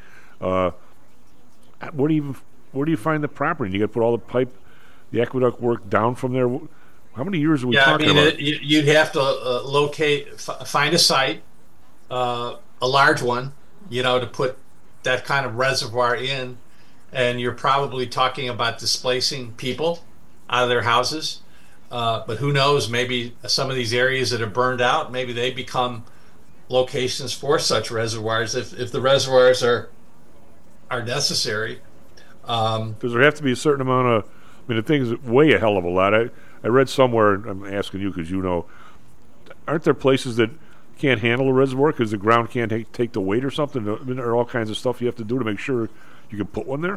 Speaker 12: Where do you find the property? You got to put all the aqueduct work down from there. How many years are we talking about?
Speaker 15: You'd have to find a site, a large one, to put that kind of reservoir in, and you're probably talking about displacing people out of their houses. But who knows, maybe some of these areas that are burned out, maybe they become locations for such reservoirs if the reservoirs are necessary.
Speaker 12: Does there have to be a certain amount of, the things weigh a hell of a lot. I read somewhere, I'm asking you because aren't there places that can't handle a reservoir because the ground can't take the weight or something? There are all kinds of stuff you have to do to make sure you can put one there.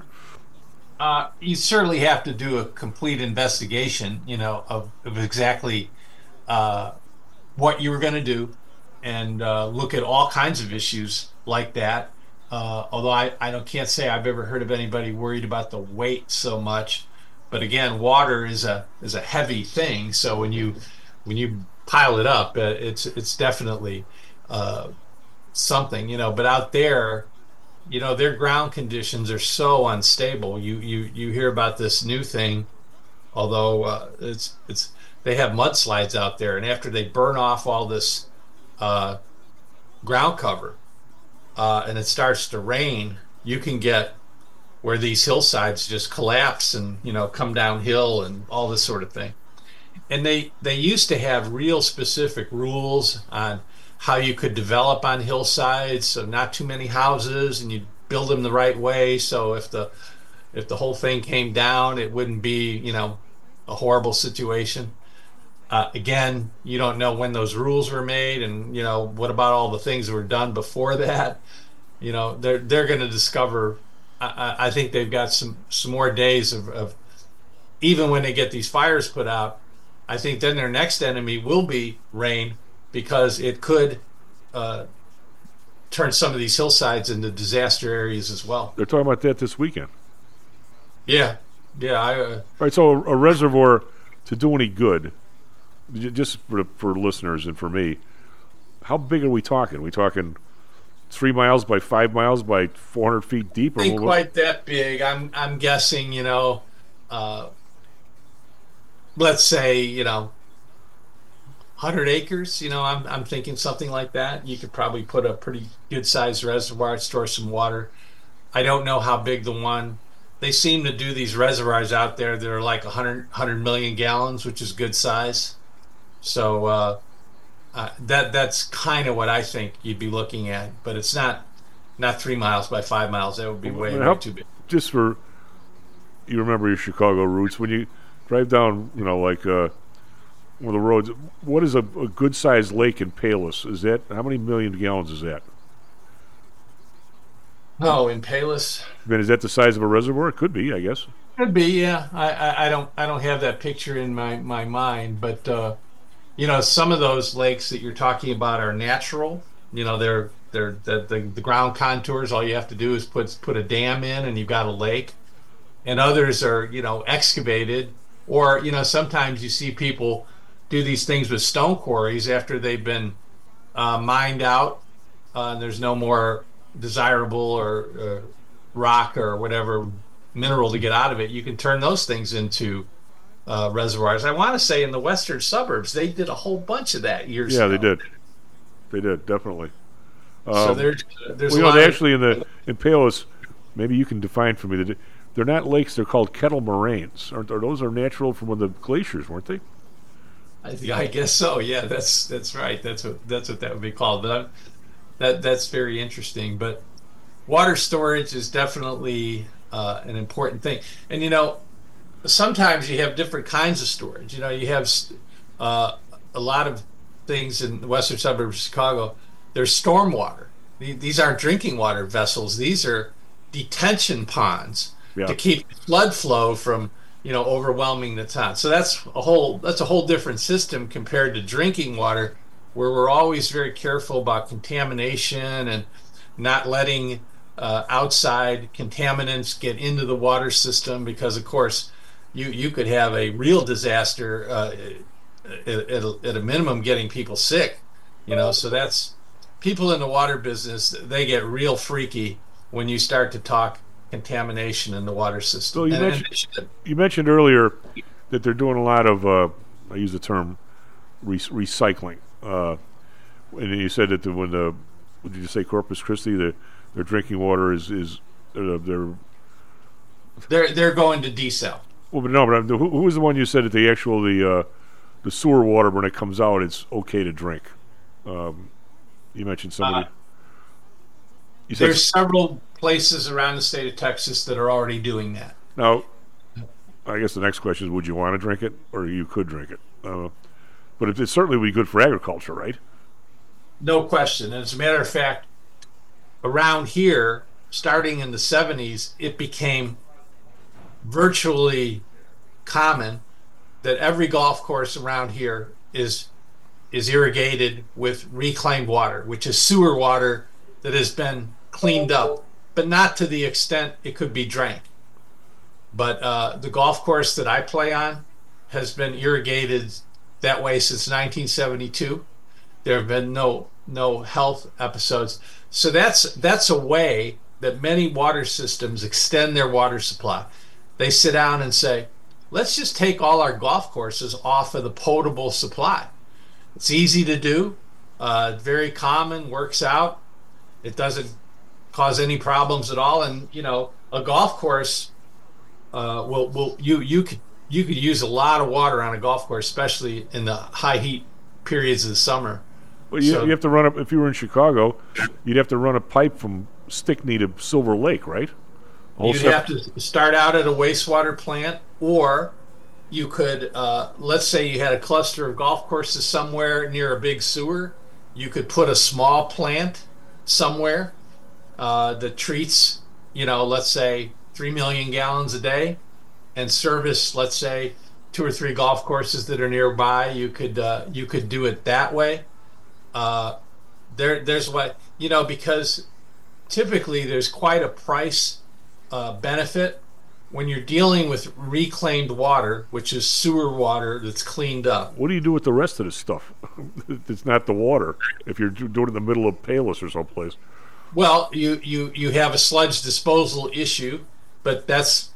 Speaker 15: You certainly have to do a complete investigation, of exactly what you were going to do, and look at all kinds of issues like that. Although I can't say I've ever heard of anybody worried about the weight so much. But again, water is a heavy thing, so when you pile it up, it's definitely something, But out there, their ground conditions are so unstable. You hear about this new thing, although they have mudslides out there, and after they burn off all this ground cover, and it starts to rain, you can get where these hillsides just collapse and come downhill and all this sort of thing. And they used to have real specific rules on how you could develop on hillsides, so not too many houses, and you'd build them the right way, so if the whole thing came down, it wouldn't be a horrible situation. Again, you don't know when those rules were made, and what about all the things that were done before that. They're going to discover. I think they've got some more days of even when they get these fires put out. I think then their next enemy will be rain, because it could turn some of these hillsides into disaster areas as well.
Speaker 12: They're talking about that this weekend.
Speaker 15: Yeah.
Speaker 12: All right, so a reservoir, to do any good, just for listeners and for me, how big are we talking? Are we talking 3 miles by 5 miles by 400 feet deep?
Speaker 15: Ain't quite that big. I'm guessing, let's say, 100 acres, I'm thinking something like that. You could probably put a pretty good sized reservoir, store some water. I don't know how big the one. They seem to do these reservoirs out there that are like 100 million gallons, which is good size. So that's kind of what I think you'd be looking at. But it's not 3 miles by 5 miles. That would be way too big.
Speaker 12: Just for you remember your Chicago roots, when you drive down, like one of the roads, what is a good-sized lake in Palos? Is that, how many million gallons is that?
Speaker 15: Oh, in Palos?
Speaker 12: I mean, is that the size of a reservoir? It could be, I guess.
Speaker 15: Could be, yeah. I don't have that picture in my mind, but some of those lakes that you're talking about are natural. They're the ground contours. All you have to do is put a dam in, and you've got a lake. And others are excavated, or sometimes you see people do these things with stone quarries after they've been mined out. There's no more desirable or rock or whatever mineral to get out of it. You can turn those things into reservoirs. I want to say in the western suburbs they did a whole bunch of that years ago.
Speaker 12: Yeah, they did definitely.
Speaker 15: So there's
Speaker 12: they actually in Palos, maybe you can define for me that they're not lakes, they're called kettle moraines. Those are natural from when the glaciers, weren't they?
Speaker 15: I guess so. Yeah, that's right. That's what that would be called. But that's very interesting. But water storage is definitely an important thing. And sometimes you have different kinds of storage. You have a lot of things in the western suburbs of Chicago. There's stormwater. These aren't drinking water vessels. These are detention ponds to keep flood flow from overwhelming the town. So that's a whole different system compared to drinking water, where we're always very careful about contamination and not letting outside contaminants get into the water system, because of course you could have a real disaster at a minimum getting people sick. So that's people in the water business, they get real freaky when you start to talk contamination in the water system.
Speaker 12: So you mentioned earlier that they're doing a lot of I use the term recycling, and you said that when what did you say, Corpus Christi, their drinking water is they're
Speaker 15: going to desal.
Speaker 12: Well, but no, but who was the one you said that the sewer water, when it comes out, it's okay to drink? You mentioned somebody.
Speaker 15: There's several places around the state of Texas that are already doing that.
Speaker 12: Now, I guess the next question is, would you want to drink it, or you could drink it? But it certainly would be good for agriculture, right?
Speaker 15: No question. As a matter of fact, around here, starting in the 70s, it became virtually common that every golf course around here is irrigated with reclaimed water, which is sewer water that has been cleaned up, but not to the extent it could be drank. But the golf course that I play on has been irrigated that way since 1972. There have been no health episodes. So that's a way that many water systems extend their water supply. They sit down and say, let's just take all our golf courses off of the potable supply. It's easy to do, very common, works out. It doesn't cause any problems at all. And a golf course you could use a lot of water on a golf course, especially in the high heat periods of the summer.
Speaker 12: Well, you have to run up. If you were in Chicago, you'd have to run a pipe from Stickney to Silver Lake, right?
Speaker 15: You'd have to start out at a wastewater plant, or you could, let's say you had a cluster of golf courses somewhere near a big sewer. You could put a small plant somewhere that treats, let's say 3 million gallons a day, and service, let's say, 2 or 3 golf courses that are nearby. You could do it that way. There's what, because typically there's quite a price benefit when you're dealing with reclaimed water, which is sewer water that's cleaned up.
Speaker 12: What do you do with the rest of this stuff? It's not the water. If you're doing it in the middle of Palos or someplace.
Speaker 15: Well, you have a sludge disposal issue, but that's,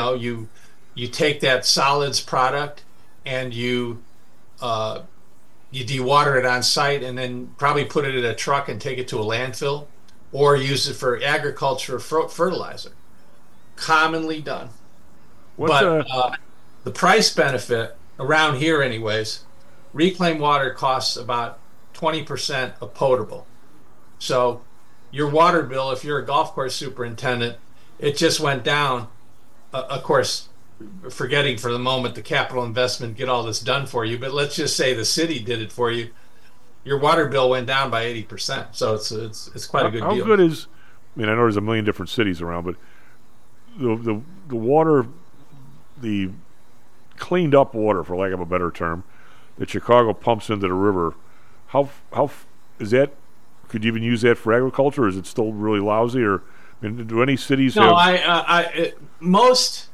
Speaker 15: you take that solids product and you you dewater it on site and then probably put it in a truck and take it to a landfill, or use it for agriculture fertilizer. Commonly done. The price benefit around here anyways, reclaimed water costs about 20% of potable. So your water bill, if you're a golf course superintendent, it just went down. Of course, forgetting for the moment the capital investment, get all this done for you, but let's just say the city did it for you. Your water bill went down by 80%. So it's quite a good deal.
Speaker 12: How good is, I mean, I know there's a million different cities around, but the water, the cleaned up water, for lack of a better term, that Chicago pumps into the river, how is that? Could you even use that for agriculture? Or is it still really lousy? Or I mean, do any cities have?
Speaker 15: No, most,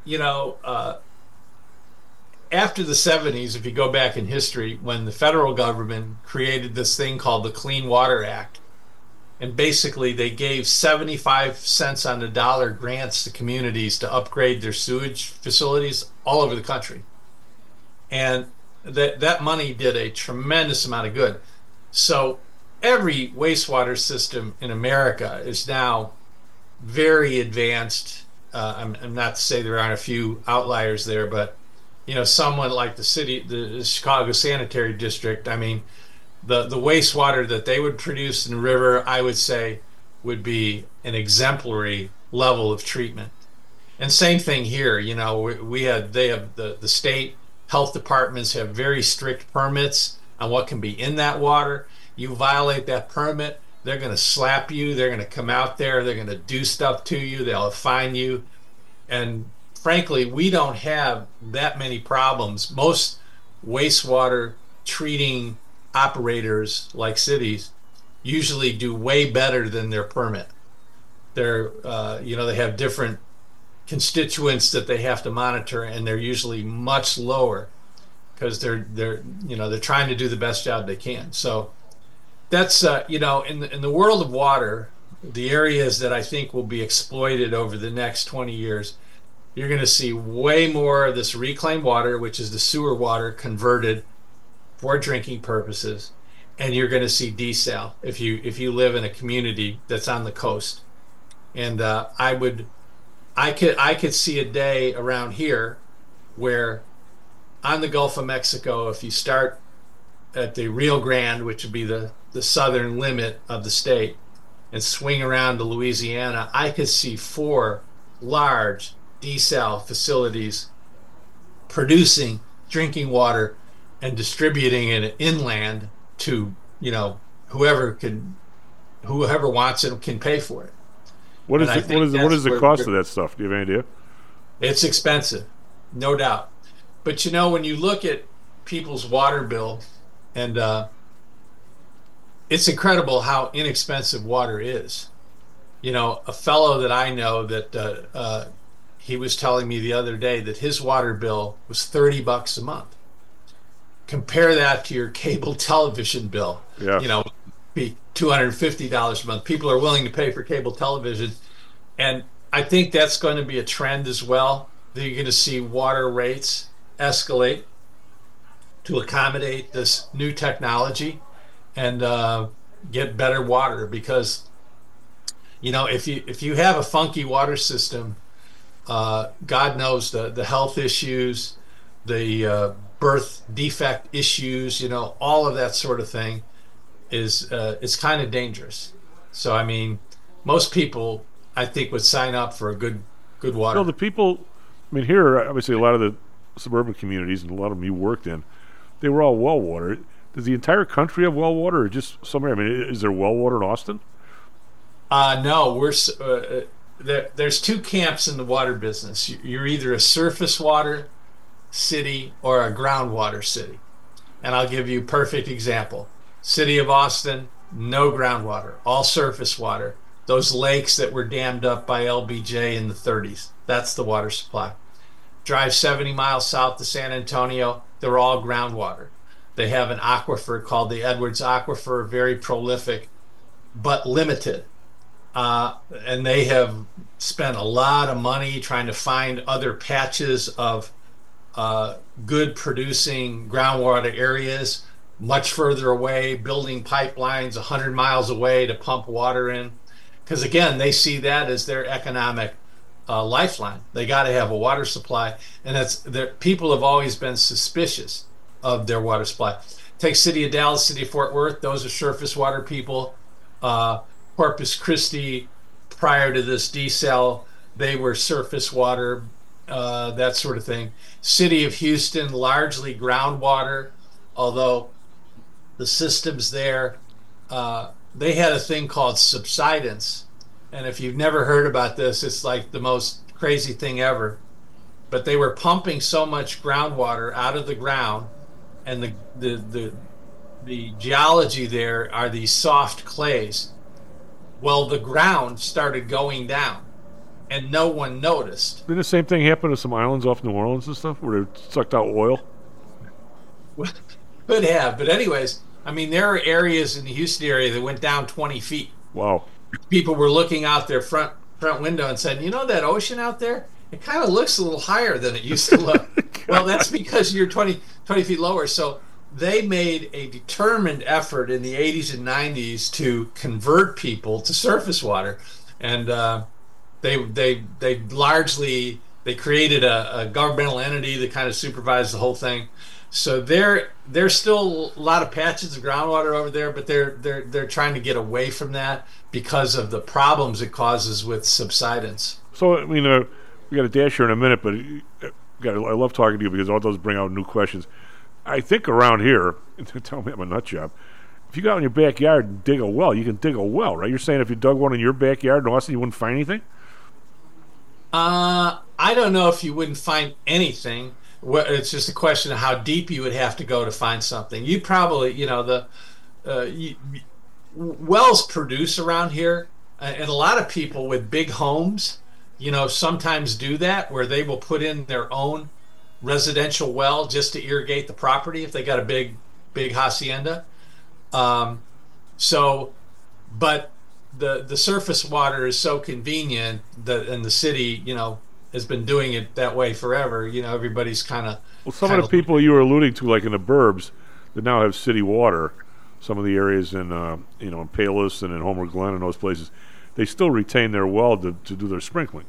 Speaker 15: after the 70s, if you go back in history, when the federal government created this thing called the Clean Water Act, and basically they gave 75 cents on the dollar grants to communities to upgrade their sewage facilities all over the country. And that money did a tremendous amount of good. So every wastewater system in America is now very advanced. I'm not to say there aren't a few outliers there, but someone like the Chicago Sanitary District, I mean, the wastewater that they would produce in the river, I would say, would be an exemplary level of treatment. And same thing here. They have the state health departments have very strict permits on what can be in that water. You violate that permit, they're going to slap you. They're going to come out there. They're going to do stuff to you. They'll fine you. And frankly, we don't have that many problems. Most wastewater treating operators, like cities, usually do way better than their permit. They have different constituents that they have to monitor, and they're usually much lower because they're trying to do the best job they can. So that's in the world of water, the areas that I think will be exploited over the next 20 years, you're going to see way more of this reclaimed water, which is the sewer water, converted for drinking purposes, and you're going to see desal if you live in a community that's on the coast. And I could see a day around here where on the Gulf of Mexico, if you start at the Rio Grande, which would be the southern limit of the state, and swing around to Louisiana, I could see 4 large desal facilities producing drinking water and distributing it inland to whoever wants it can pay for it.
Speaker 12: What is the cost of that stuff? Do you have any idea?
Speaker 15: It's expensive, no doubt. But when you look at people's water bill, and it's incredible how inexpensive water is. A fellow that I know that he was telling me the other day that his water bill was $30 a month. Compare that to your cable television bill. Yeah. Be $250 a month. People are willing to pay for cable television, and I think that's going to be a trend as well. That you're going to see water rates escalate to accommodate this new technology and get better water, because if you have a funky water system, God knows the health issues, the birth defect issues, all of that sort of thing is it's kind of dangerous. So I mean, most people I think would sign up for a good water.
Speaker 12: The people, I mean, here obviously a lot of the suburban communities and a lot of them you worked in, they were all well water. Does the entire country have well water, or just somewhere? I mean, is there well water in Austin?
Speaker 15: No, there's 2 camps in the water business. You're either a surface water city or a groundwater city. And I'll give you a perfect example. City of Austin, no groundwater, all surface water. Those lakes that were dammed up by LBJ in the 30s, that's the water supply. Drive 70 miles south to San Antonio, they're all groundwater. They have an aquifer called the Edwards Aquifer, very prolific, but limited. And they have spent a lot of money trying to find other patches of good producing groundwater areas, much further away, building pipelines 100 miles away to pump water in. Because again, they see that as their economic lifeline. They got to have a water supply, and people have always been suspicious of their water supply. Take City of Dallas, City of Fort Worth; those are surface water people. Corpus Christi, prior to this desal, they were surface water, that sort of thing. City of Houston, largely groundwater, although the systems there, they had a thing called subsidence. And if you've never heard about this, it's like the most crazy thing ever. But they were pumping so much groundwater out of the ground, and the geology there are these soft clays. Well, the ground started going down, and no one noticed.
Speaker 12: Didn't the same thing happen to some islands off New Orleans and stuff, where they sucked out oil?
Speaker 15: Could have, but anyways, I mean, there are areas in the Houston area that went down 20 feet.
Speaker 12: Wow.
Speaker 15: People were looking out their front window and said, you know that ocean out there? It kind of looks a little higher than it used to look. Well, that's because you're 20 feet lower. So they made a determined effort in the 80s and 90s to convert people to surface water. And they largely created a governmental entity that kind of supervised the whole thing. So there's still a lot of patches of groundwater over there, but they're trying to get away from that because of the problems it causes with subsidence.
Speaker 12: So I mean, we got a dash here in a minute, but I love talking to you because all those bring out new questions. I think around here, tell me I'm a nut job. If you go out in your backyard and dig a well, you can dig a well, right? You're saying if you dug one in your backyard in Austin, you wouldn't find anything?
Speaker 15: I don't know if you wouldn't find anything. It's just a question of how deep you would have to go to find something. You probably, wells produce around here, and a lot of people with big homes, sometimes do that, where they will put in their own residential well just to irrigate the property if they got a big hacienda. But the surface water is so convenient that, and the city, has been doing it that way forever. Everybody's kind of...
Speaker 12: Well, some of the people you were alluding to, like in the burbs, that now have city water, some of the areas in, in Palos and in Homer Glen and those places, they still retain their well to do their sprinkling.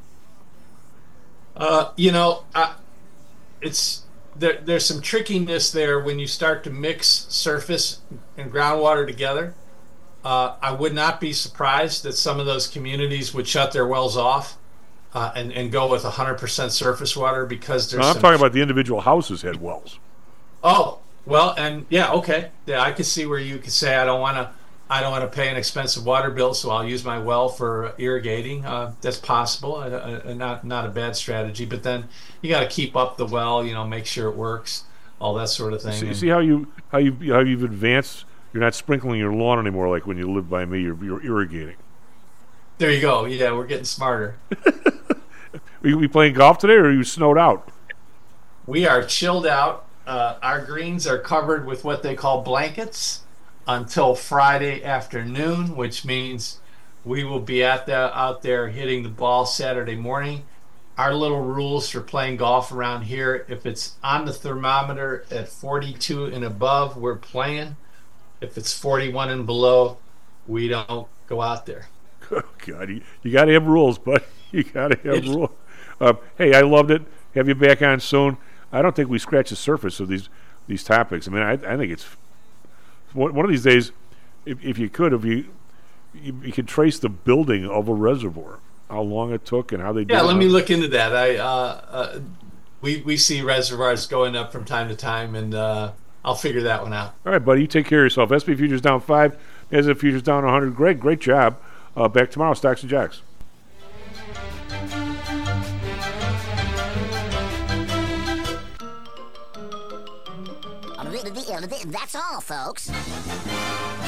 Speaker 15: There's some trickiness there when you start to mix surface and groundwater together. I would not be surprised that some of those communities would shut their wells off and go with 100% surface water because there's.
Speaker 12: No, I'm talking about the individual houses had wells.
Speaker 15: Oh well, and yeah, okay, yeah, I could see where you could say I don't want to pay an expensive water bill, so I'll use my well for irrigating. That's possible, not a bad strategy. But then you got to keep up the well, make sure it works, all that sort of thing.
Speaker 12: See how you've advanced. You're not sprinkling your lawn anymore like when you lived by me. You're irrigating.
Speaker 15: There you go. Yeah, we're getting smarter.
Speaker 12: Are you playing golf today, or are you snowed out?
Speaker 15: We are chilled out. Our greens are covered with what they call blankets until Friday afternoon, which means we will be out there hitting the ball Saturday morning. Our little rules for playing golf around here: if it's on the thermometer at 42 and above, we're playing. If it's 41 and below, we don't go out there.
Speaker 12: Oh, God, you got to have rules, bud. You got to have rules. Hey, I loved it. Have you back on soon. I don't think we scratch the surface of these topics. I mean, I think it's one of these days. If you could trace the building of a reservoir, how long it took and how they did it.
Speaker 15: Yeah, let me look into that. We see reservoirs going up from time to time, and I'll figure that one out.
Speaker 12: All right, buddy. You take care of yourself. SP Futures down 5. As if Futures down 100. Great job. Back tomorrow, Stocks and Jacks.
Speaker 19: That's all, folks.